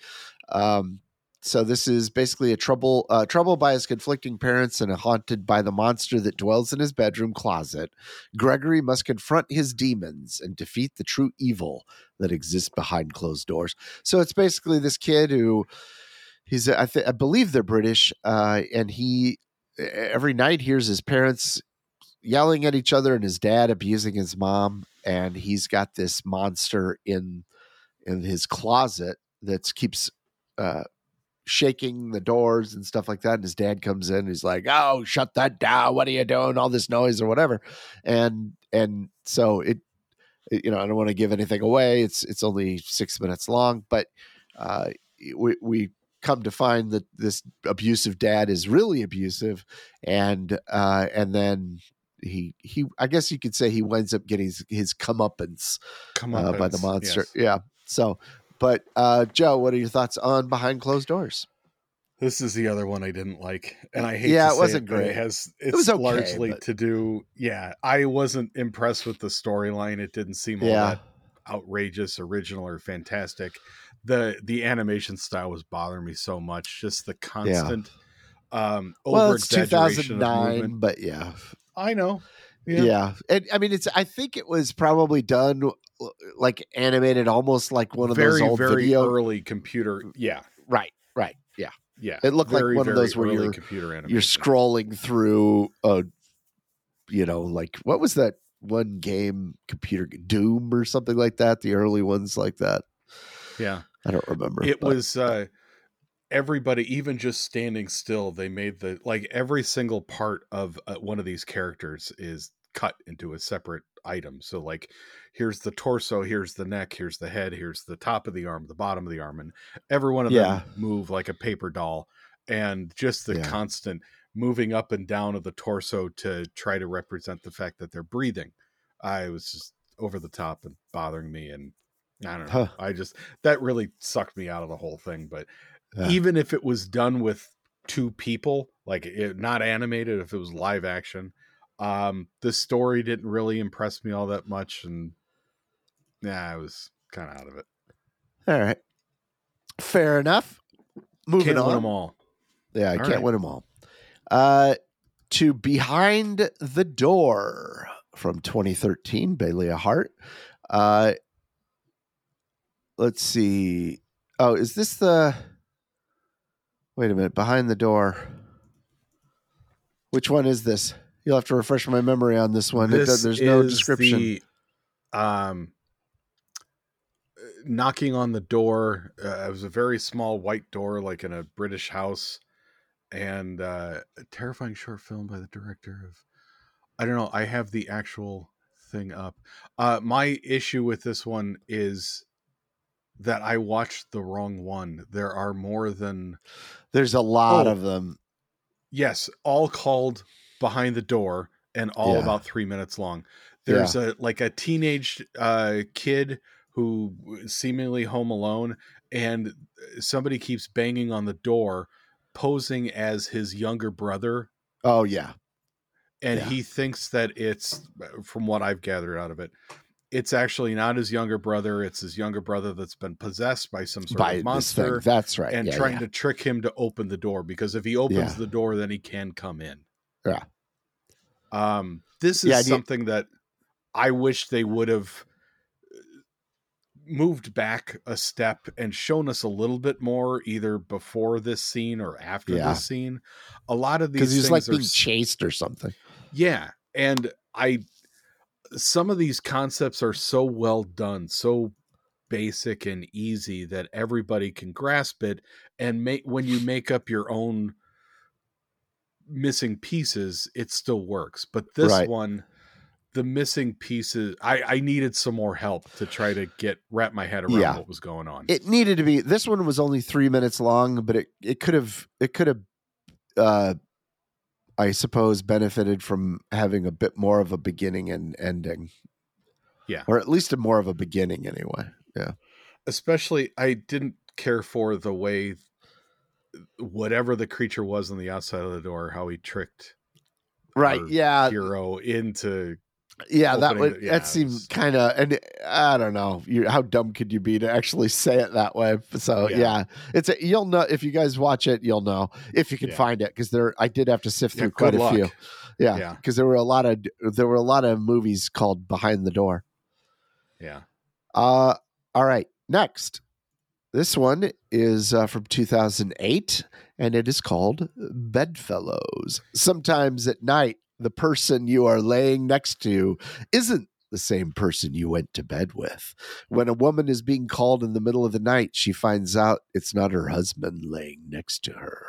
Um, so this is basically a trouble, uh, troubled by his conflicting parents and haunted by the monster that dwells in his bedroom closet. Gregory must confront his demons and defeat the true evil that exists behind closed doors. So it's basically this kid who he's, I, th- I believe they're British, uh, and he every night hears his parents yelling at each other and his dad abusing his mom, and he's got this monster in in his closet that keeps uh, shaking the doors and stuff like that. And his dad comes in, he's like, "Oh, shut that down! What are you doing? All this noise or whatever." And and so it, it you know, I don't want to give anything away. It's it's only six minutes long, but uh, we we come to find that this abusive dad is really abusive, and uh, and then he he I guess you could say he winds up getting his, his comeuppance Come uh, on, by the monster. Yeah. So, but uh, Joe, what are your thoughts on Behind Closed Doors? This is the other one I didn't like, and I hate. Yeah, to it say wasn't it, but great. It has. It's was okay, largely but- to do. Yeah, I wasn't impressed with the storyline. It didn't seem all Yeah. that outrageous, original, or fantastic. the The animation style was bothering me so much. Just the constant um, Well, over it's two exaggeration thousand of nine, movement. but yeah. I know. Yeah. Yeah. And I mean, it's, I think it was probably done like animated almost like one of very, those old very video. early computer. Yeah, Right. Right. Yeah. yeah. It looked like Very, one of very those where early you're- computer animation. You're scrolling through a, you know, like what was that one game, computer Doom or something like that? The early ones like that. Yeah. I don't remember. It but- was uh everybody, even just standing still, they made the like every single part of uh, one of these characters is cut into a separate item. So like here's the torso, here's the neck, here's the head, here's the top of the arm, the bottom of the arm, and every one of Yeah. them move like a paper doll. And just the Yeah. constant moving up and down of the torso to try to represent the fact that they're breathing. I was just over the top and bothering me, and I don't know. Huh. I just that really sucked me out of the whole thing. But Yeah. even if it was done with two people, like it, not animated, if it was live action, um, the story didn't really impress me all that much, and yeah, I was kind of out of it. All right. Fair enough. Moving Can't on. win them all. Yeah, I All can't right. win them all. Uh, to Behind the Door from twenty thirteen, Bailey Hart. Uh, let's see. Oh, is this the? Wait a minute. Behind the Door. Which one is this? You'll have to refresh my memory on this one. It does, there's no is description. the, um, knocking on the door. Uh, it was a very small white door, like in a British house, and uh, a terrifying short film by the director of. I don't know. I have the actual thing up. Uh, my issue with this one is that I watched the wrong one. There are more than There's a lot Oh. of them. yes, all called Behind the Door, and all Yeah. about three minutes long. There's a like a teenage uh, kid who is seemingly home alone, and somebody keeps banging on the door, posing as his younger brother, Oh yeah. and Yeah. he thinks that it's, from what I've gathered out of it, it's actually not his younger brother. It's his younger brother that's been possessed by some sort By of this monster, thing. That's right. and yeah, trying yeah. to trick him to open the door, because if he opens Yeah. the door, then he can come in. Yeah. Um, this is Yeah, and you- something that I wish they would have moved back a step and shown us a little bit more, either before this scene or after Yeah. this scene. A lot of these Because he's things like are being s- chased or something. yeah, and I some of these concepts are so well done, so basic and easy that everybody can grasp it, and make when you make up your own missing pieces, it still works. But this Right. one, the missing pieces, I, I needed some more help to try to get wrap my head around Yeah. what was going on. It needed to be. This one was only three minutes long, but it it could have it could have, uh, I suppose, benefited from having a bit more of a beginning and ending. Yeah. Or at least a more of a beginning, anyway. Yeah. Especially, I didn't care for the way whatever the creature was on the outside of the door, how he tricked Right. our Yeah. hero into Yeah, that opening would the- yeah, that it seemed was- kind of, and I don't know, you, how dumb could you be to actually say it that way? So yeah, Yeah. it's a, you'll know if you guys watch it, you'll know if you can Yeah. find it, because there I did have to sift Yeah, through quite good a luck. few. Yeah, Yeah. because there were a lot of there were a lot of movies called Behind the Door. yeah. Uh, all right, next. This one is uh, from two thousand eight, and it is called Bedfellows. Sometimes at night, the person you are laying next to isn't the same person you went to bed with. When a woman is being called in the middle of the night, she finds out it's not her husband laying next to her.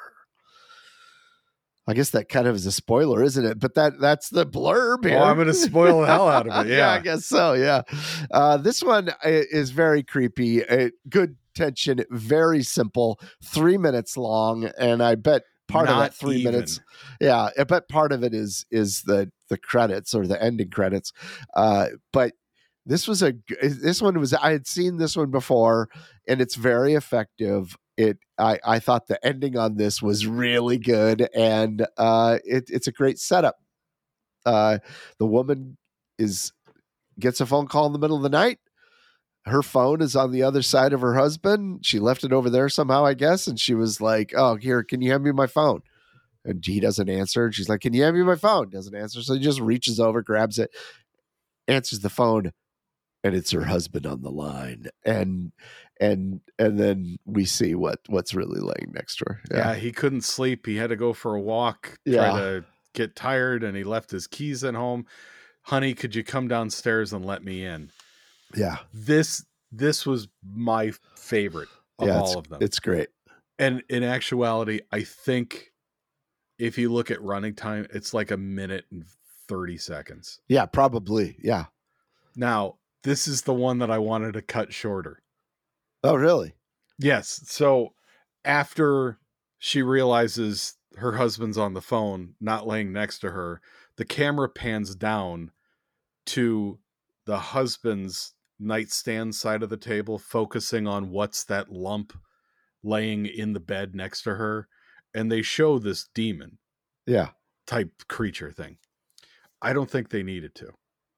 I guess that kind of is a spoiler, isn't it? But that that's the blurb here. Oh, I'm going to spoil the hell out of it. yeah, I Yeah. guess so. Yeah. Uh, this one i- is very creepy. Uh, good tension, very simple, three minutes long. And I bet part of Not that three even. minutes. Yeah. I bet part of it is, is the, the credits or the ending credits. Uh, but this was a, g- this one was, I had seen this one before, and it's very effective. It, I, I thought the ending on this was really good, and uh, it, it's a great setup. Uh, the woman is gets a phone call in the middle of the night. Her phone is on the other side of her husband. She left it over there somehow, I guess, and she was like, "Oh, here, can you hand me my phone?" And he doesn't answer. And she's like, "Can you hand me my phone?" Doesn't answer. So he just reaches over, grabs it, answers the phone, and it's her husband on the line. And and and then we see what what's really laying next to her. Yeah. He couldn't sleep. He had to go for a walk, Yeah. try to get tired, and he left his keys at home. Honey, could you come downstairs and let me in? Yeah. This this was my favorite of Yeah, it's, all of them. it's great. And in actuality, I think if you look at running time, it's like a minute and thirty seconds. Yeah, probably. Yeah. Now, this is the one that I wanted to cut shorter. Oh, really? Yes. So after she realizes her husband's on the phone, not laying next to her, the camera pans down to the husband's nightstand side of the table, focusing on what's that lump laying in the bed next to her. And they show this demon Yeah. type creature thing. I don't think they needed to.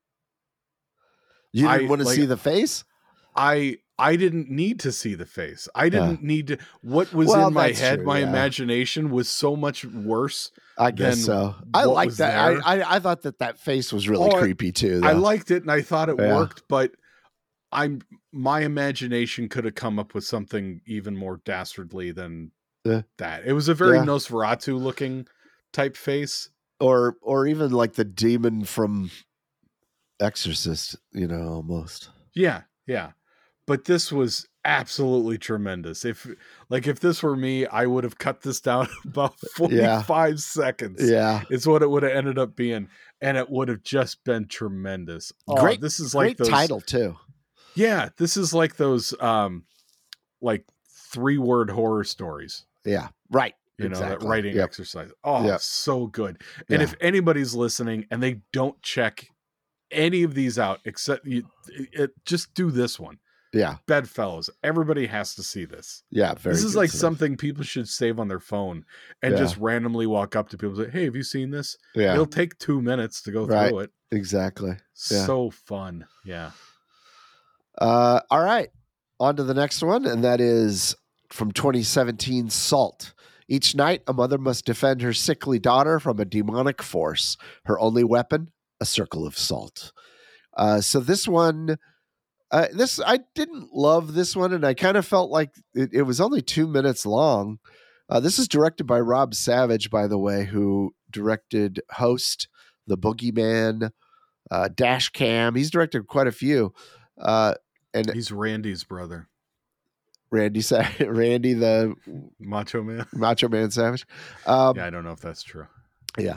You didn't I- want to like- see the face? I I didn't need to see the face. I didn't need to. What was Well, in my that's head, true, my yeah. imagination was so much worse. I guess Then so. I what like was that. I, there- I I thought that that face was really Oh, I- creepy too. I though. liked it and I thought it Yeah. worked, but I'm my imagination could have come up with something even more dastardly than Yeah. that. It was a very Yeah. Nosferatu looking type face. or or even like the demon from Exorcist, you know, almost. Yeah, yeah. But this was absolutely tremendous. If like if this were me, I would have cut this down about forty-five seconds. Yeah. It's what it would have ended up being, and it would have just been tremendous. Oh, Great- this is Great like those title too. Yeah, this is like those um like three-word horror stories. Yeah. Right. You know, Exactly. that writing Yep. exercise. Oh, Yep. so good. And Yeah. if anybody's listening and they don't check any of these out, except you it, it- just do this one. Yeah. Bedfellows. Everybody has to see this. Yeah. Very this is good like stuff. something people should save on their phone and Yeah. just randomly walk up to people and say, "Hey, have you seen this?" Yeah. It'll take two minutes to go Right. through it. Exactly. Yeah. So fun. Yeah. Uh, all right. On to the next one, and that is from twenty seventeen, Salt. Each night, a mother must defend her sickly daughter from a demonic force. Her only weapon, a circle of salt. Uh, so this one, uh, this I didn't love this one, and I kind of felt like it, it was only two minutes long. Uh, this is directed by Rob Savage, by the way, who directed Host, The Boogeyman, uh, Dash Cam. He's directed quite a few. Uh, and He's Randy's brother, Randy, Sa- Randy the Macho Man. Macho Man Savage. Um, Yeah, I don't know if that's true. Yeah.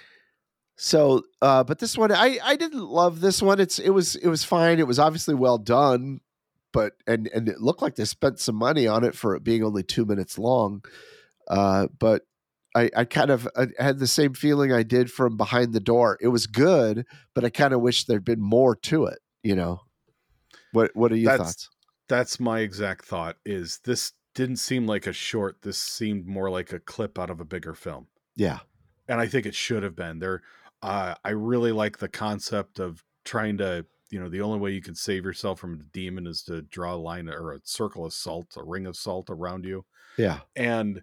So, uh, but this one, I, I didn't love this one. It's, it was, it was fine. It was obviously well done, but, and, and it looked like they spent some money on it for it being only two minutes long. Uh, but I, I kind of I had the same feeling I did from Behind the Door. It was good, but I kind of wish there'd been more to it. You know, what, what are your That's- thoughts? That's my exact thought. Is this didn't seem like a short. This seemed more like a clip out of a bigger film. Yeah. And I think it should have been there. Uh, I really like the concept of trying to, you know, the only way you can save yourself from a demon is to draw a line or a circle of salt, a ring of salt around you. Yeah. And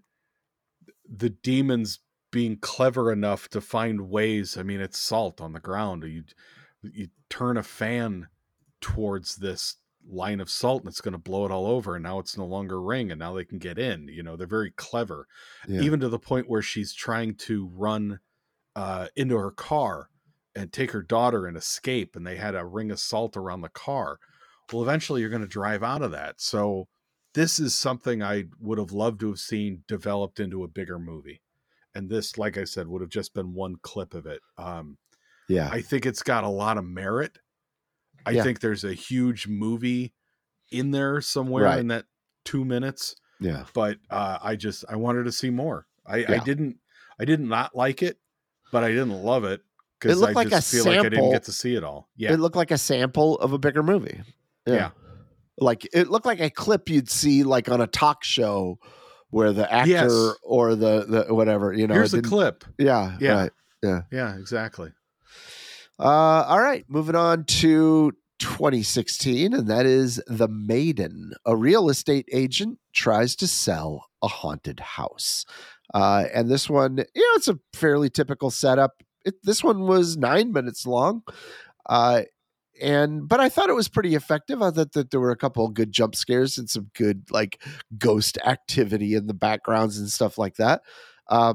the demons being clever enough to find ways. I mean, it's salt on the ground. You, you turn a fan towards this line of salt and it's going to blow it all over. And now it's no longer a ring and now they can get in. You know, they're very clever, Yeah. even to the point where she's trying to run uh, into her car and take her daughter and escape. And they had a ring of salt around the car. Well, eventually you're going to drive out of that. So this is something I would have loved to have seen developed into a bigger movie. And this, like I said, would have just been one clip of it. Um, Yeah. I think it's got a lot of merit. I Yeah. think there's a huge movie in there somewhere Right. in that two minutes, Yeah. but uh, I just, I wanted to see more. I, I Yeah. didn't, I did not like it, but I didn't love it because looked I like just a feel like I didn't sample. get to see it all. Yeah. It looked like a sample of a bigger movie. Yeah. Like it looked like a clip you'd see like on a talk show where the actor Yes. or the, the whatever, you know, Here's it a didn't- clip. Yeah. Yeah. Right. Yeah. Yeah, exactly. Uh, all right. Moving on to twenty sixteen, and that is The Maiden. A real estate agent tries to sell a haunted house. Uh, and this one, you know, it's a fairly typical setup. It, this one was nine minutes long. Uh, and but I thought it was pretty effective. I thought that there were a couple of good jump scares and some good like ghost activity in the backgrounds and stuff like that. Uh,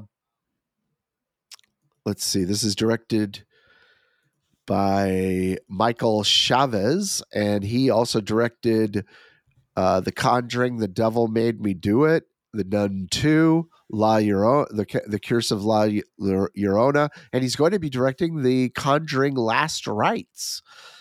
let's see. This is directed by Michael Chavez, and he also directed uh, The Conjuring, The Devil Made Me Do It, The Nun two, La Llorona, the, the Curse of La Llorona, and he's going to be directing The Conjuring Last Rites.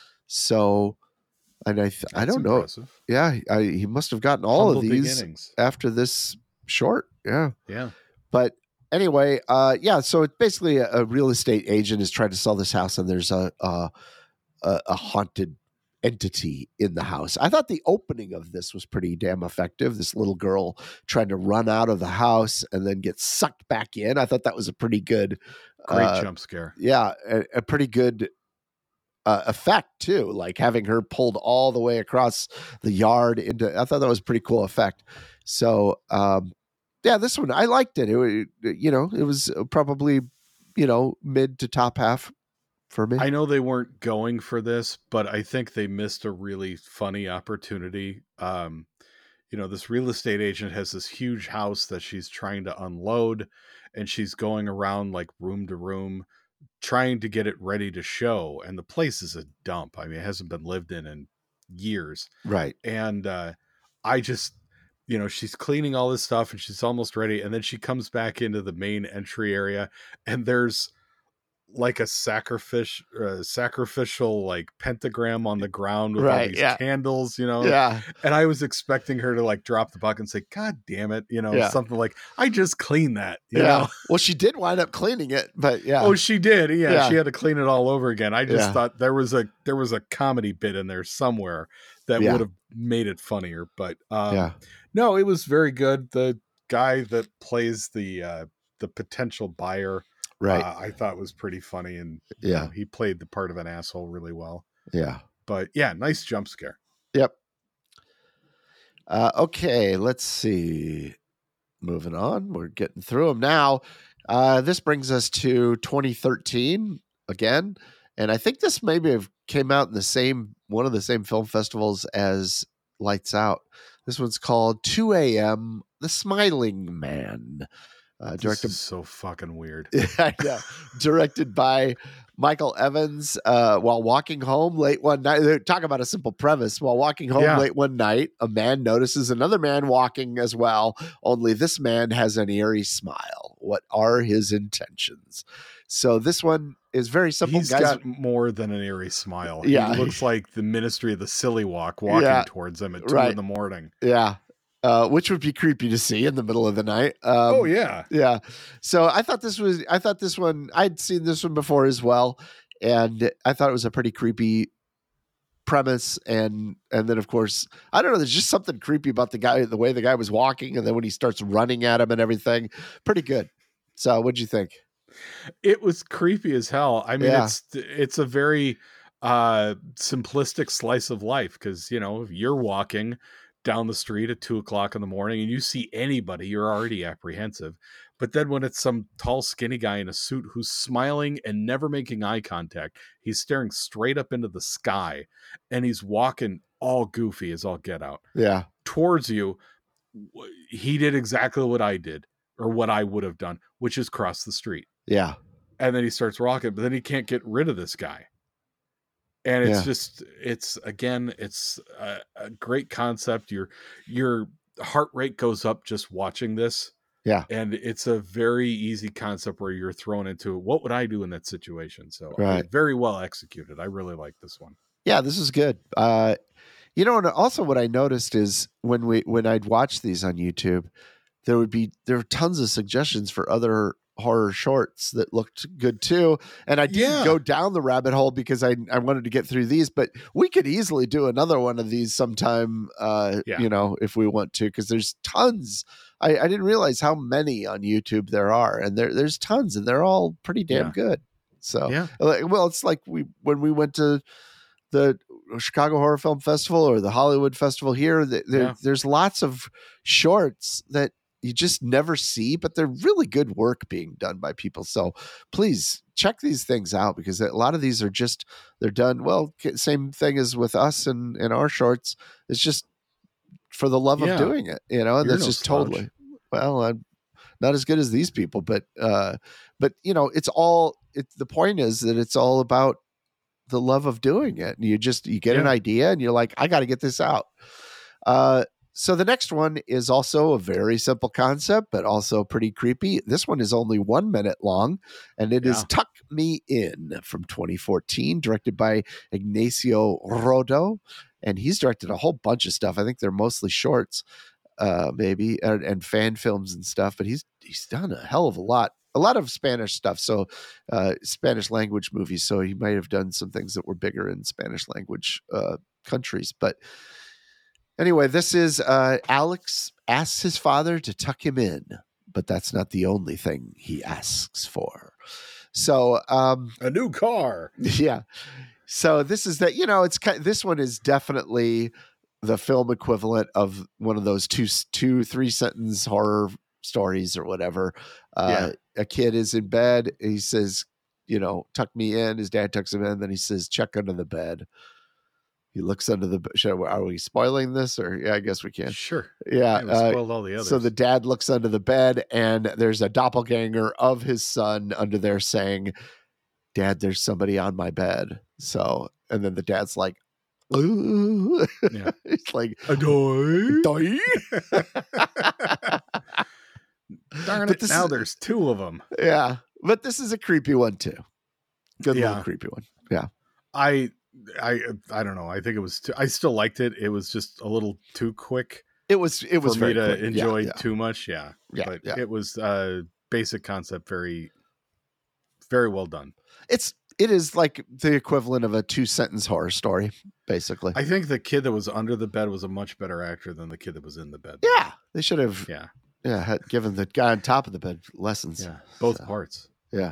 So, and I th- I That's don't know. impressive. Yeah, I, he must have gotten all Humble of these beginnings. after this short. Yeah. Yeah. But anyway, uh, yeah. So it's basically a, a real estate agent is trying to sell this house, and there's a, a a a haunted entity in the house. I thought the opening of this was pretty damn effective. This little girl trying to run out of the house and then get sucked back in. I thought that was a pretty good, Great uh, jump scare. yeah, a, a pretty good uh, effect too. Like having her pulled all the way across the yard into. I thought that was a pretty cool effect. So. Um, Yeah, this one I liked it. It, it. You know, it was probably, you know, mid to top half for me. I know they weren't going for this, but I think they missed a really funny opportunity. Um, you know, this real estate agent has this huge house that she's trying to unload, and she's going around like room to room, trying to get it ready to show. And the place is a dump. I mean, it hasn't been lived in in years. Right. And uh, I just, you know, she's cleaning all this stuff and she's almost ready. And then she comes back into the main entry area and there's like a sacrifice, uh, sacrificial like pentagram on the ground with all Right, these yeah. candles, you know? Yeah. And I was expecting her to like drop the bucket and say, God damn it. You know, Yeah. something like, I just cleaned that, you Yeah. know? Well, she did wind up cleaning it, but yeah. Oh, she did. Yeah, Yeah. she had to clean it all over again. I just Yeah. thought there was a there was a comedy bit in there somewhere that Yeah. would have made it funnier. But um, Yeah. no, it was very good. The guy that plays the uh, the potential buyer, Right. uh, I thought was pretty funny, and you Yeah. know, he played the part of an asshole really well. Yeah. But yeah, nice jump scare. Yep. Uh, okay, let's see. Moving on, we're getting through them now. Uh, this brings us to twenty thirteen again, and I think this maybe have came out in the same one of the same film festivals as Lights Out. This one's called two a.m. The Smiling Man, Uh, This directed, is so fucking weird. I know. Directed by Michael Evans. Uh, while walking home late one night, talk about a simple premise. While walking home Yeah. late one night, a man notices another man walking as well. Only this man has an eerie smile. What are his intentions? So this one is very simple. He's Guys, got more than an eerie smile. Yeah. He looks like the Ministry of the Silly Walk walking Yeah. towards him at two Right. in the morning. yeah, uh, which would be creepy to see in the middle of the night. Um, oh yeah. Yeah. So I thought this was, I thought this one, I'd seen this one before as well. And I thought it was a pretty creepy premise. And, and then of course, I don't know, there's just something creepy about the guy, the way the guy was walking. And then when he starts running at him and everything, pretty good. So what'd you think? It was creepy as hell. I mean, Yeah. it's it's a very uh simplistic slice of life because, you know, if you're walking down the street at two o'clock in the morning and you see anybody, you're already apprehensive. But then when it's some tall, skinny guy in a suit who's smiling and never making eye contact, he's staring straight up into the sky and he's walking all goofy as all get out Yeah. towards you. w- He did exactly what I did or what I would have done, which is cross the street. Yeah. And then he starts rocking, but then he can't get rid of this guy. And it's Yeah. just, it's again, it's a, a great concept. Your your heart rate goes up just watching this. Yeah. And it's a very easy concept where you're thrown into what would I do in that situation? So uh, Right. very well executed. I really like this one. Yeah, this is good. Uh, you know, and also what I noticed is when we when I'd watch these on YouTube, there would be there were tons of suggestions for other horror shorts that looked good too. And I didn't Yeah. go down the rabbit hole because I I wanted to get through these, but we could easily do another one of these sometime. Uh, Yeah. you know, if we want to, because there's tons. I, I didn't realize how many on YouTube there are, and there there's tons, and they're all pretty damn Yeah. good. So Yeah. like, well, it's like we when we went to the Chicago Horror Film Festival or the Hollywood Festival here, th- there, Yeah. there's lots of shorts that you just never see, but they're really good work being done by people. So please check these things out because a lot of these are just, they're done. Well, k- same thing as with us and, and our shorts. It's just for the love Yeah. of doing it, you know, and You're that's no just slouch. totally, well, I'm not as good as these people, but, uh, but you know, it's all, it's the point is that it's all about the love of doing it. And you just, you get an Yeah. idea and you're like, I got to get this out. Uh, so the next one is also a very simple concept, but also pretty creepy. This one is only one minute long, and it is Yeah. Tuck Me In from twenty fourteen, directed by Ignacio Rodo. And he's directed a whole bunch of stuff. I think they're mostly shorts, uh, maybe, and, and fan films and stuff, but he's, he's done a hell of a lot. A lot of Spanish stuff, so uh, Spanish language movies. So he might have done some things that were bigger in Spanish language uh, countries. But anyway, this is uh, Alex asks his father to tuck him in, but that's not the only thing he asks for. So um, A new car. yeah, so this is that. You know, it's kind. This one is definitely the film equivalent of one of those two, two, three sentence horror stories or whatever. Uh, a kid is in bed. He says, you know, tuck me in. His dad tucks him in. Then he says, check under the bed. He looks under the bed. Are we spoiling this? Or yeah, I guess we can. Sure. Yeah. Yeah, we uh, spoiled all the others. so the dad looks under the bed and there's a doppelganger of his son under there saying, Dad, there's somebody on my bed. So, and then the dad's like, ooh. Yeah. He's like, Adoy. "Doi." Darn But it. this Now is- there's two of them. Yeah, but this is a creepy one too. Good Yeah. little creepy one. Yeah, I I I don't know. I think it was too, I still liked it. It was just a little too quick it was. It was for me very to quick. Yeah, enjoy yeah. too much. Yeah. Yeah, But yeah. it was uh basic concept, very very well done. It's it is like the equivalent of a two sentence horror story, basically. I think the kid that was under the bed was a much better actor than the kid that was in the bed. yeah, they should have. Yeah. Yeah, had given the guy on top of the bed lessons. Yeah. Both So, parts. Yeah.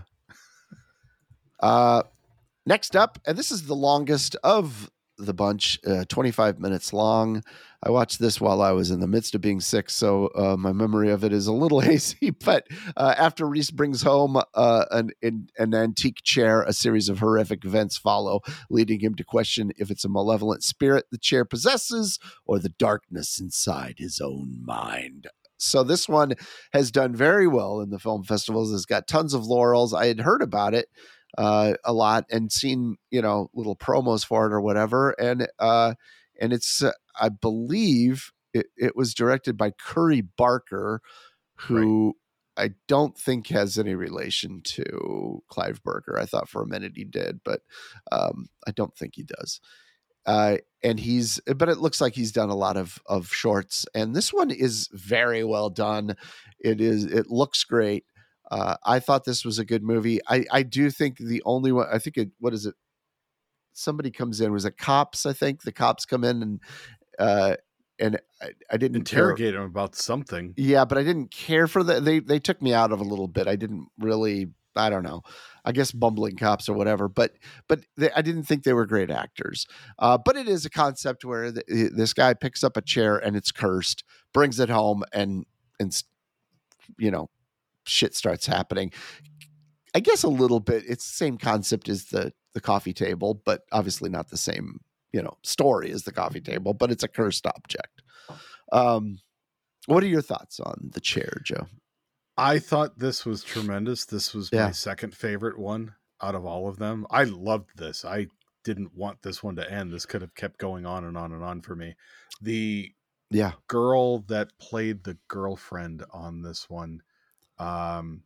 Uh, next up, and this is the longest of the bunch, uh, twenty-five minutes long. I watched this while I was in the midst of being sick, so uh, my memory of it is a little hazy. But uh, after Reese brings home uh, an, an an antique chair, a series of horrific events follow, leading him to question if it's a malevolent spirit the chair possesses or the darkness inside his own mind. So this one has done very well in the film festivals. It's got tons of laurels. I had heard about it uh, a lot and seen, you know, little promos for it or whatever. And uh, and it's, uh, I believe it, it was directed by Curry Barker, who right. I don't think has any relation to Clive Barker. I thought for a minute he did, but um, I don't think he does. Uh, and he's, but it looks like he's done a lot of, of shorts, and this one is very well done. It is, it looks great. Uh, I thought this was a good movie. I, I do think the only one, I think it, what is it? Somebody comes in, was it cops? I think the cops come in and, uh, and I, I didn't interrogate care. him about something. Yeah, but I didn't care for that. They, they took me out of a little bit. I didn't really, I don't know, I guess bumbling cops or whatever, but, but they, I didn't think they were great actors. Uh, but it is a concept where the, this guy picks up a chair and it's cursed, brings it home, and, and, you know, shit starts happening. I guess a little bit, it's the same concept as the, the coffee table, but obviously not the same, you know, story as the coffee table, but it's a cursed object. Um, what are your thoughts on The Chair, Joe? I thought this was tremendous. This was Yeah. my second favorite one out of all of them. I loved this. I didn't want this one to end. This could have kept going on and on and on for me. The yeah girl that played the girlfriend on this one, um,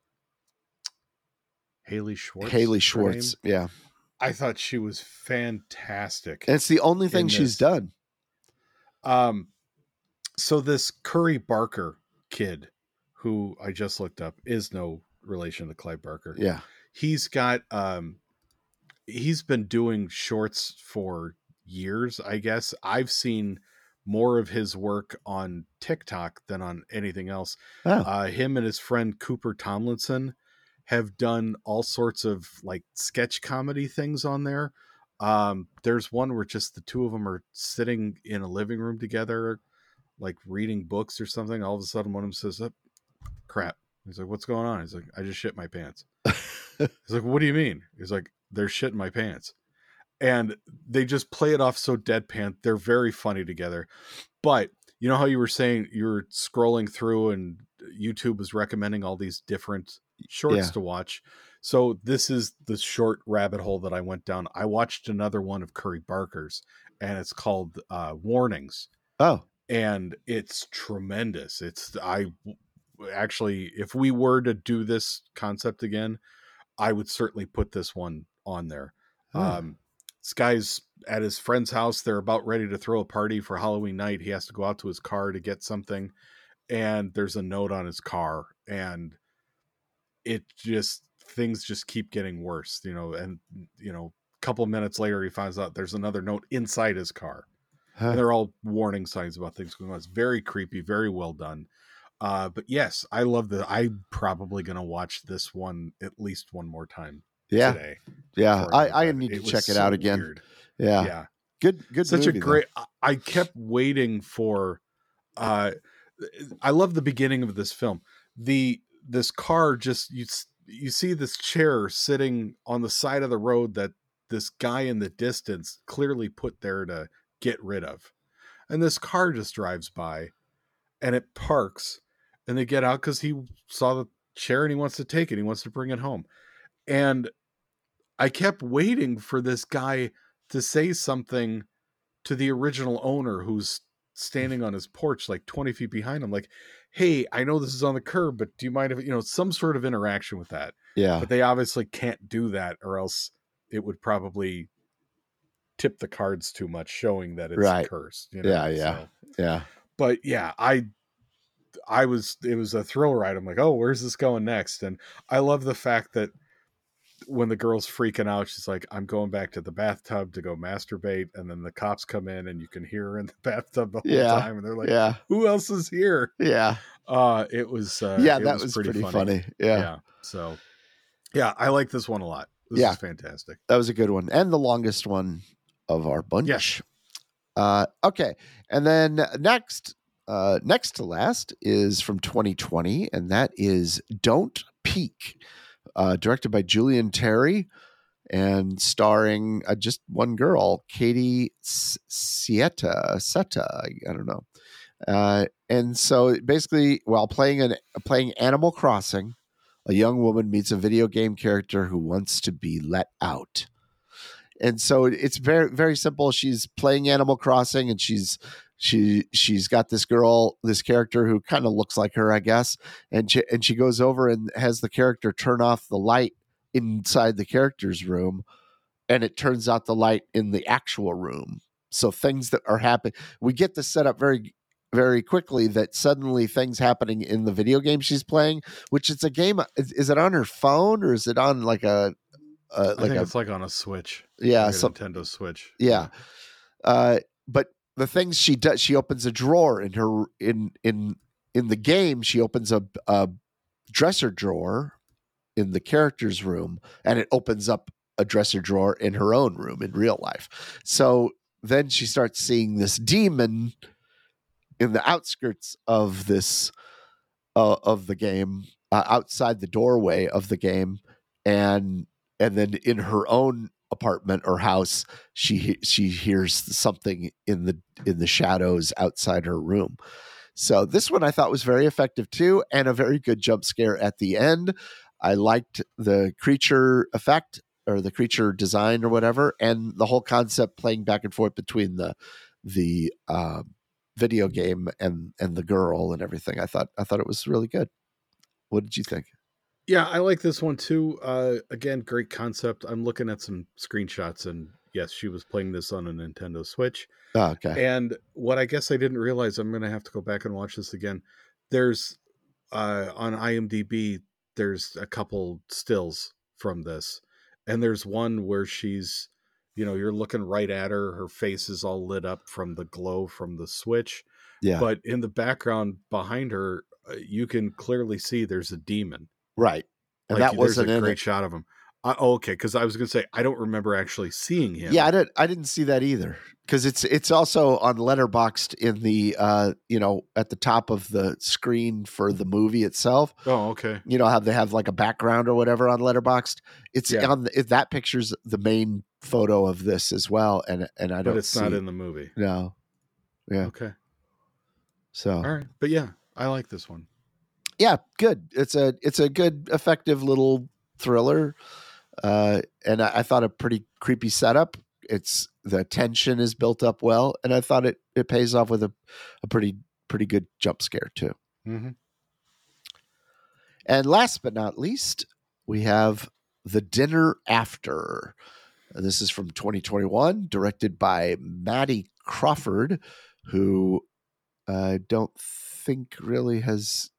Haley Schwartz. Haley Schwartz, yeah. I thought she was fantastic. And it's the only thing she's done. Um, so this Curry Barker kid, who I just looked up, is no relation to Clive Barker. Yeah. He's got, um, he's been doing shorts for years, I guess. I've seen more of his work on TikTok than on anything else. Oh. Uh, him and his friend Cooper Tomlinson have done all sorts of like sketch comedy things on there. Um, there's one where just the two of them are sitting in a living room together, like reading books or something. All of a sudden one of them says, oh, crap. He's like, what's going on? He's like, I just shit my pants. He's like, what do you mean? He's like, they're shitting my pants. And they just play it off so deadpan. They're very funny together. But you know how you were saying you were scrolling through and YouTube was recommending all these different shorts Yeah. to watch. So this is the short rabbit hole that I went down. I watched another one of Curry Barker's, and it's called uh, Warnings. Oh, and it's tremendous. It's, I actually, if we were to do this concept again, I would certainly put this one on there. Oh. Um, this guy's at his friend's house. They're about ready to throw a party for Halloween night. He has to go out to his car to get something, and there's a note on his car, and it just, things just keep getting worse, you know, and, you know, a couple of minutes later, he finds out there's another note inside his car. huh. And they're all warning signs about things going on. It's very creepy, very well done. Uh, but yes, I love the, I'm probably going to watch this one at least one more time yeah. today. Yeah. before I, go I to bed. need to was check it so out again. weird. Yeah. Yeah. Good, good. Such movie, a great, I, I kept waiting for, uh, I love the beginning of this film. The, this car just, you, you see this chair sitting on the side of the road that this guy in the distance clearly put there to get rid of. And this car just drives by and it parks, and they get out because he saw the chair and he wants to take it. He wants to bring it home. And I kept waiting for this guy to say something to the original owner who's standing on his porch, like twenty feet behind him. Like, hey, I know this is on the curb, but do you mind if, you know, some sort of interaction with that? Yeah. But they obviously can't do that, or else it would probably tip the cards too much, showing that it's Right. cursed. You know? Yeah. Yeah. So, Yeah. but yeah, I, I was, it was a thrill ride. I'm like, oh, where's this going next? And I love the fact that when the girl's freaking out, she's like, I'm going back to the bathtub to go masturbate. And then the cops come in and you can hear her in the bathtub the whole Yeah. time. And they're like, Yeah. who else is here? Yeah. Uh, it was, uh, Yeah. it That was, pretty, funny. Yeah. Yeah. So yeah, I like this one a lot. This Yeah. is fantastic. That was a good one. And the longest one of our bunch. Yes. Uh, okay. And then next, uh, next to last is from twenty twenty, and that is Don't Peek, uh, directed by Julian Terry and starring uh, just one girl, Katie Sieta, Seta, I don't know. Uh, and so basically, while playing an playing Animal Crossing, a young woman meets a video game character who wants to be let out. And so it's very very simple. She's playing Animal Crossing, and she's she she's got this girl, this character who kind of looks like her, I guess. And she and she goes over and has the character turn off the light inside the character's room, and it turns out the light in the actual room. So things that are happening, we get this set up very very quickly that suddenly things happening in the video game she's playing, which it's a game. Is, is it on her phone or is it on like a, a I like think a, it's like on a Switch. yeah, like a some, Nintendo Switch. yeah. Uh, but the things she does, she opens a drawer in her, in, in, in the game, she opens a, a dresser drawer in the character's room, and it opens up a dresser drawer in her own room in real life. So then she starts seeing this demon in the outskirts of this uh, of the game, uh, outside the doorway of the game, and and then in her own apartment or house, she she hears something in the in the shadows outside her room. So this one I thought was very effective too, and a very good jump scare at the end. I liked the creature effect or the creature design or whatever, and the whole concept playing back and forth between the the uh, video game and and the girl and everything. I thought I thought it was really good. What did you think? Yeah, I like this one too. Uh, again, great concept. I'm looking at some screenshots, and yes, she was playing this on a Nintendo Switch. Oh, okay. And what I guess I didn't realize, I'm going to have to go back and watch this again. There's uh, on IMDb, there's a couple stills from this, and there's one where she's, you know, you're looking right at her. Her face is all lit up from the glow from the Switch. Yeah. But in the background behind her, uh, you can clearly see there's a demon. Right. And Like, that wasn't there's a in great it. shot of him. Uh, oh, okay, because I was going to say I don't remember actually seeing him. Yeah, I didn't. I didn't see that either because it's it's also on Letterboxd in the uh you know at the top of the screen for the movie itself. Oh, okay. You know how they have like a background or whatever on Letterboxd. It's Yeah. on the, that picture's the main photo of this as well, and and I don't. But it's see, not in the movie. No. Yeah. Okay. So. All right. But yeah, I like this one. Yeah, good. It's a it's a good, effective little thriller, uh, and I, I thought a pretty creepy setup. It's the tension is built up well, and I thought it it pays off with a, a pretty pretty good jump scare too. Mm-hmm. And last but not least, we have The Dinner After. This is from twenty twenty-one, directed by Maddie Crawford, who I don't think really has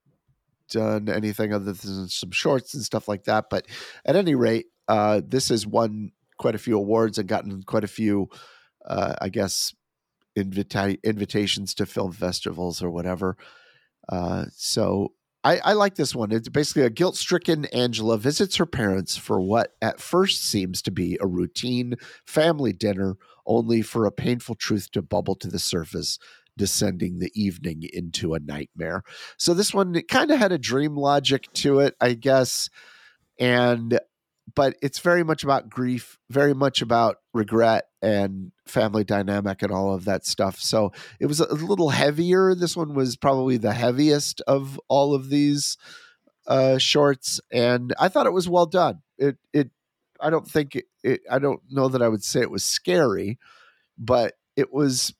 done anything other than some shorts and stuff like that. But at any rate, uh, this has won quite a few awards and gotten quite a few, uh, I guess, invita- invitations to film festivals or whatever. Uh, so I, I like this one. It's basically a guilt-stricken Angela visits her parents for what at first seems to be a routine family dinner, only for a painful truth to bubble to the surface, descending the evening into a nightmare. So this one, it kind of had a dream logic to it, I guess. And, but it's very much about grief, very much about regret and family dynamic and all of that stuff. So it was a little heavier. This one was probably the heaviest of all of these uh, shorts. And I thought it was well done. It, it, I don't think it, it, I don't know that I would say it was scary, but it was,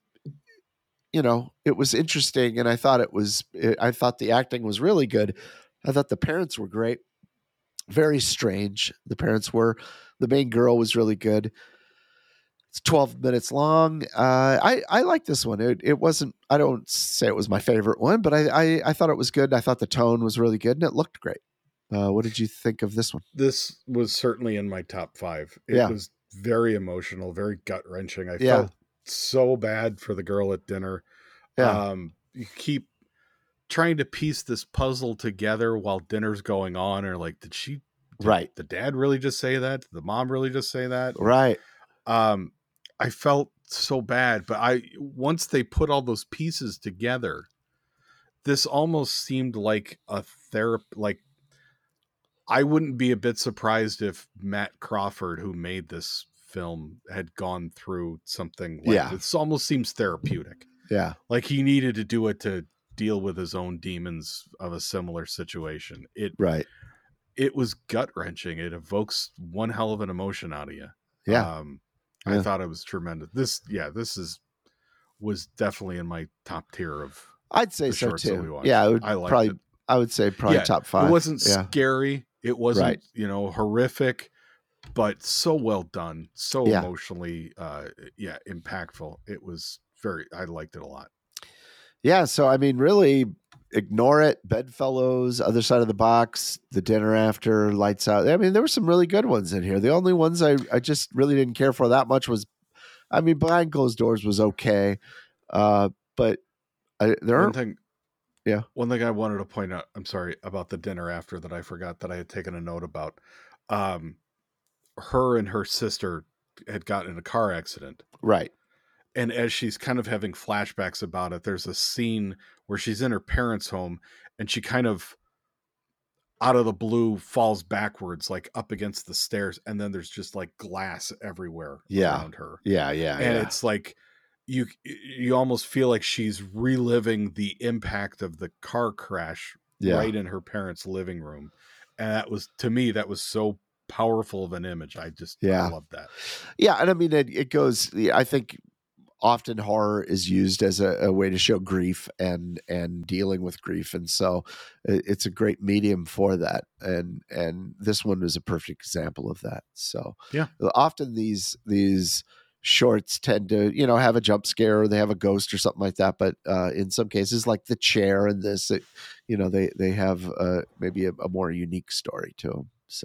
you know, it was interesting, and I thought it was. It, I thought the acting was really good. I thought the parents were great. Very strange. The parents were. The main girl was really good. It's twelve minutes long. Uh, I I like this one. It it wasn't. I don't say it was my favorite one, but I I, I thought it was good. I thought the tone was really good, and it looked great. Uh, what did you think of this one? This was certainly in my top five. It Yeah. was very emotional, very gut wrenching. I Yeah. felt so bad for the girl at dinner. Yeah. Um, you keep trying to piece this puzzle together while dinner's going on, or like, did she, did Right. the dad really just say that? Did the mom really just say that? Right. Um, I felt so bad, but I, once they put all those pieces together, this almost seemed like a therapy, like, I wouldn't be a bit surprised if Matt Crawford, who made this film, had gone through something like Yeah. this. Almost seems therapeutic. Yeah. Like he needed to do it to deal with his own demons of a similar situation. It Right. it was gut wrenching. It evokes one hell of an emotion out of you. Yeah. Um, Yeah. I thought it was tremendous. This, yeah, this is was definitely in my top tier of. I'd say the so shorts that we too. watched. Yeah, it would I liked probably. it. I would say probably Yeah, top five. It wasn't yeah. scary. It wasn't, Right. you know, horrific, but so well done, so Yeah. emotionally, uh, yeah, impactful. It was very. I liked it a lot. Yeah. So I mean, really, ignore it. Bedfellows, Other Side of the Box, The Dinner After, Lights Out. I mean, there were some really good ones in here. The only ones I I just really didn't care for that much was, I mean, Behind Closed Doors was okay, uh, but I, there One aren't. thing, Yeah. One thing I wanted to point out. I'm sorry about The Dinner After that I forgot that I had taken a note about. Um, her and her sister had gotten in a car accident. Right. And as she's kind of having flashbacks about it, there's a scene where she's in her parents' home and she kind of out of the blue falls backwards, like up against the stairs. And then there's just like glass everywhere Yeah. around her. Yeah. Yeah. And yeah. it's like, you, you almost feel like she's reliving the impact of the car crash Yeah. right in her parents' living room. And that was, to me, that was so powerful of an image. I just, Yeah. I love that. Yeah. And I mean, it, it goes, I think often horror is used as a, a way to show grief and, and dealing with grief. And so it, it's a great medium for that. And, and this one was a perfect example of that. So Yeah. often these, these shorts tend to, you know, have a jump scare or they have a ghost or something like that. But uh, in some cases, like The Chair and this, it, you know, they, they have uh, maybe a, a more unique story to them. So,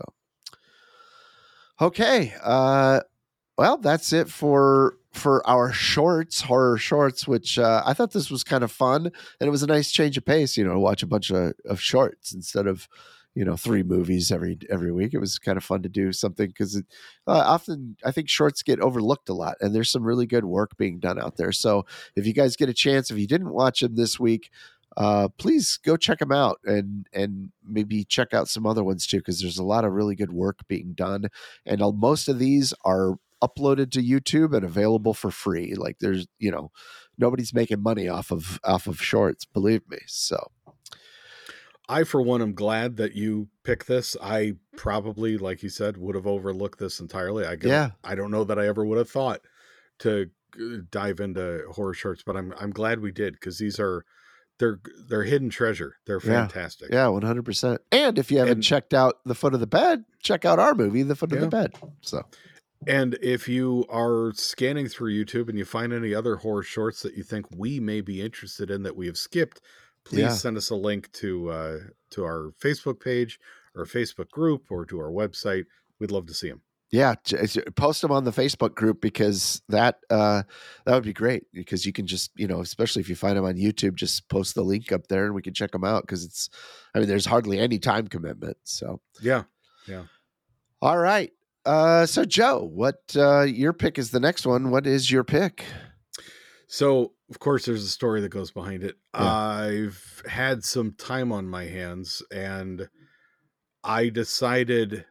okay. Uh, well, that's it for for our shorts, horror shorts, which uh, I thought this was kind of fun. And it was a nice change of pace, you know, to watch a bunch of, of shorts instead of, you know, three movies every every week. It was kind of fun to do something because uh, often I think shorts get overlooked a lot. And there's some really good work being done out there. So if you guys get a chance, if you didn't watch them this week, uh, please go check them out and and maybe check out some other ones too, because there's a lot of really good work being done. And uh, most of these are uploaded to YouTube and available for free. Like there's, you know, nobody's making money off of off of shorts, believe me. So I, for one, am glad that you picked this. I probably, like you said, would have overlooked this entirely. I guess, Yeah. I don't know that I ever would have thought to uh, dive into horror shorts, but I'm I'm glad we did, because these are they're they're hidden treasure. They're Yeah. fantastic. yeah, one hundred percent. And if you haven't And- checked out The Foot of the Bed, check out our movie, The Foot of the Yeah. Bed. So And if you are scanning through YouTube and you find any other horror shorts that you think we may be interested in that we have skipped, please Yeah. send us a link to uh, to our Facebook page or Facebook group or to our website. We'd love to see them. yeah, j- j- post them on the Facebook group, because that uh, that would be great, because you can just, you know, especially if you find them on YouTube, just post the link up there and we can check them out, because it's, I mean, there's hardly any time commitment. So, Yeah. all right. Uh, so Joe, what uh, your pick is the next one. What is your pick? So, of course, there's a story that goes behind it. Yeah. I've had some time on my hands, and I decided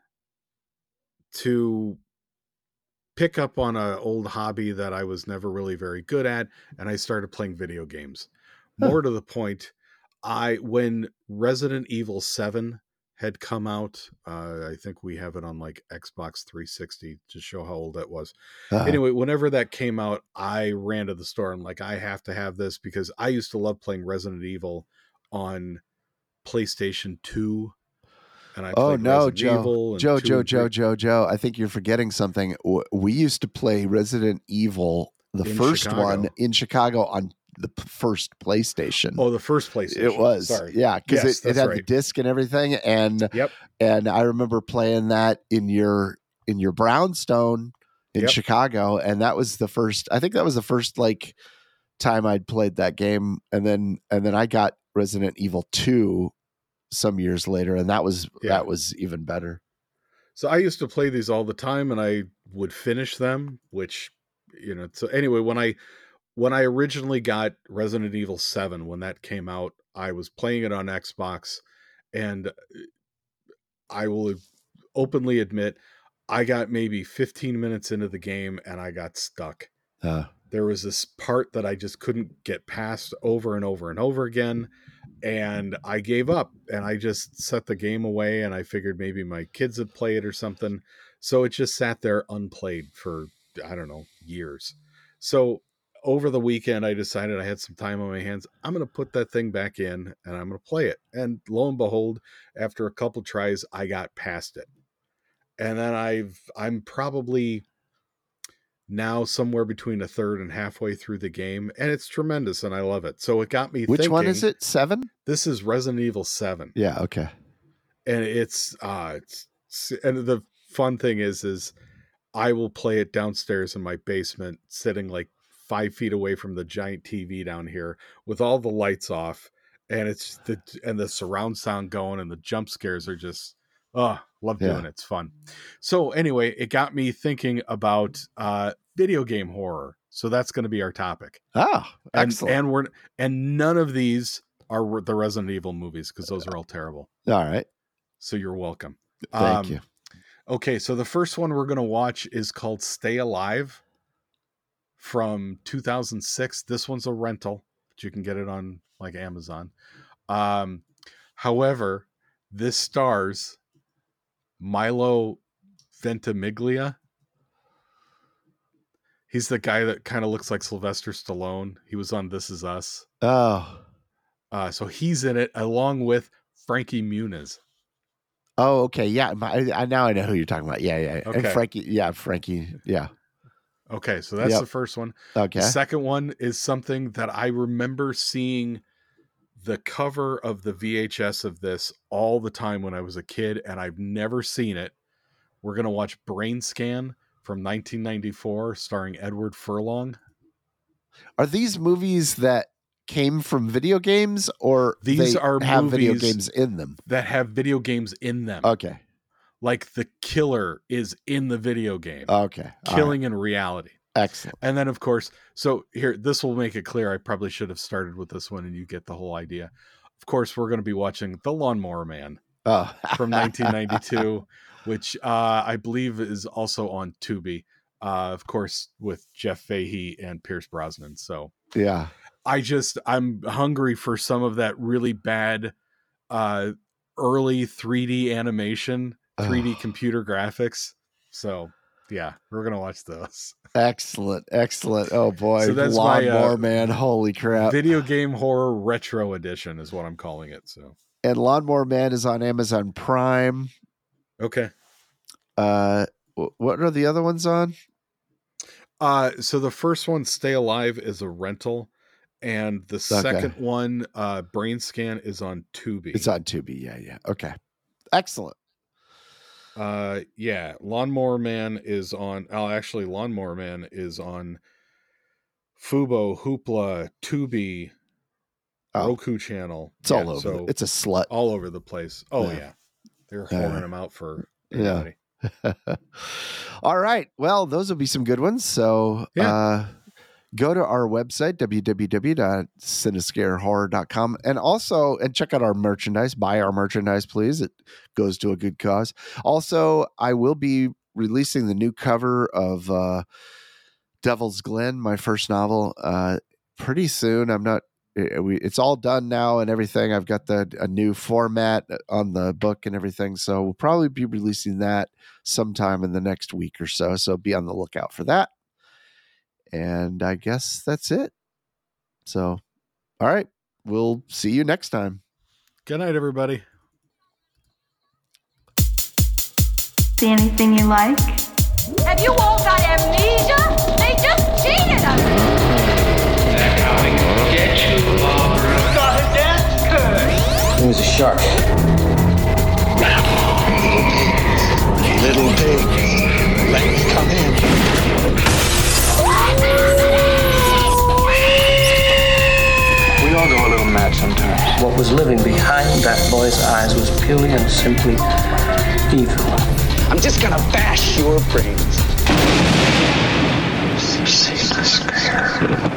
to pick up on an old hobby that I was never really very good at, and I started playing video games. Huh. More to the point, I when Resident Evil seven had come out, uh, I think we have it on like Xbox three sixty to show how old that was. Uh, Anyway, whenever that came out, I ran to the store and like, I have to have this, because I used to love playing Resident Evil on PlayStation two. And I oh played no, Resident Joe, Evil and Joe, two Joe, and Joe, three. Joe, Joe. I think you're forgetting something. W- We used to play Resident Evil, the In first Chicago. one in Chicago on the p- first PlayStation. Oh, the first PlayStation. It was, Sorry. yeah, because Yes, it, it that's had right. the disc and everything, and Yep. and I remember playing that in your in your brownstone in Yep. Chicago, and that was the first. I think that was the first like time I'd played that game, and then and then I got Resident Evil two some years later, and that was Yeah. that was even better. So I used to play these all the time, and I would finish them, which, you know, so anyway, when I, when I originally got Resident Evil seven, when that came out, I was playing it on Xbox, and I will openly admit, I got maybe fifteen minutes into the game and I got stuck. Uh, there was this part that I just couldn't get past over and over and over again. And I gave up and I just set the game away, and I figured maybe my kids would play it or something. So it just sat there unplayed for, I don't know, years. So over the weekend, I decided I had some time on my hands. I'm going to put that thing back in and I'm going to play it. And lo and behold, after a couple tries, I got past it. And then I've, I'm probably now somewhere between a third and halfway through the game, and it's tremendous and I love it. So it got me Which thinking, one is it? Seven? This is Resident Evil seven. Yeah. Okay. And it's, uh, it's, and the fun thing is, is I will play it downstairs in my basement, sitting like five feet away from the giant T V down here with all the lights off, and it's the, and the surround sound going, and the jump scares are just, oh, love doing Yeah. it. It's fun. So anyway, it got me thinking about uh, video game horror. So that's going to be our topic. Oh, And, excellent. and we're, and none of these are the Resident Evil movies, because those are all terrible. All right. So you're welcome. Thank Um, you. Okay. So the first one we're going to watch is called Stay Alive from two thousand six. This one's a rental, but you can get it on like Amazon. Um, however, this stars Milo Ventimiglia. He's the guy that kind of looks like Sylvester Stallone. He was on This Is Us. Oh. Uh, so he's in it along with Frankie Muniz. Oh, okay. Yeah. My, I now I know who you're talking about. Yeah, yeah. And Okay. Frankie. Yeah, Frankie. Yeah. Okay, so that's Yep. the first one. Okay. The second one is something that I remember seeing the cover of the V H S of this all the time when I was a kid, and I've never seen it. We're going to watch Brain Scan from nineteen ninety-four, starring Edward Furlong. Are these movies that came from video games, or These they are have video movies- games in them? That have video games in them. Okay. Like the killer is in the video game. Okay. All right. Killing in reality. Excellent. And then, of course, so here, this will make it clear. I probably should have started with this one and you get the whole idea. Of course, we're going to be watching The Lawnmower Man Oh. from nineteen ninety-two, which uh, I believe is also on Tubi. Uh, of course, with Jeff Fahey and Pierce Brosnan. So Yeah. I just, I'm hungry for some of that really bad uh, early three D animation, three D Oh. computer graphics. So yeah, we're going to watch those. Excellent. Excellent. Oh boy. So that's my, Lawnmower uh, Man. Holy crap. Video game horror retro edition is what I'm calling it. So, And Lawnmower Man is on Amazon Prime. okay. Uh, wh- what are the other ones on? Uh, so the first one, Stay Alive, is a rental. And the second one, uh, Brain Scan, is on Tubi. It's on Tubi. Yeah. Yeah. Okay. Excellent. Uh, yeah, Lawnmower Man is on. Oh, actually, Lawnmower Man is on Fubo, Hoopla, Tubi, Oh. Roku channel. It's Yeah, all over. so the- it's a slut. all over the place. Oh Yeah. yeah, they're Yeah. whoring them out for Yeah. anybody. All right. Well, those will be some good ones. So Yeah. uh, go to our website, w w w dot cinescare horror dot com, and also and check out our merchandise. Buy our merchandise, please. It goes to a good cause. Also, I will be releasing the new cover of uh, Devil's Glen, my first novel, uh, pretty soon. I'm not. it- we, it's all done now and everything. I've got the a new format on the book and everything, so we'll probably be releasing that sometime in the next week or so. So be on the lookout for that. And I guess that's it. So, all right, we'll see you next time. Good night, everybody. See anything you like? Have you all got amnesia? They just cheated us. They're coming to get you, Barbara. Got a death curse. It was a shark. Little pig, let me come in. We all go a little mad sometimes. What was living behind that boy's eyes was purely and simply evil. I'm just gonna bash your brains. Cease the scare.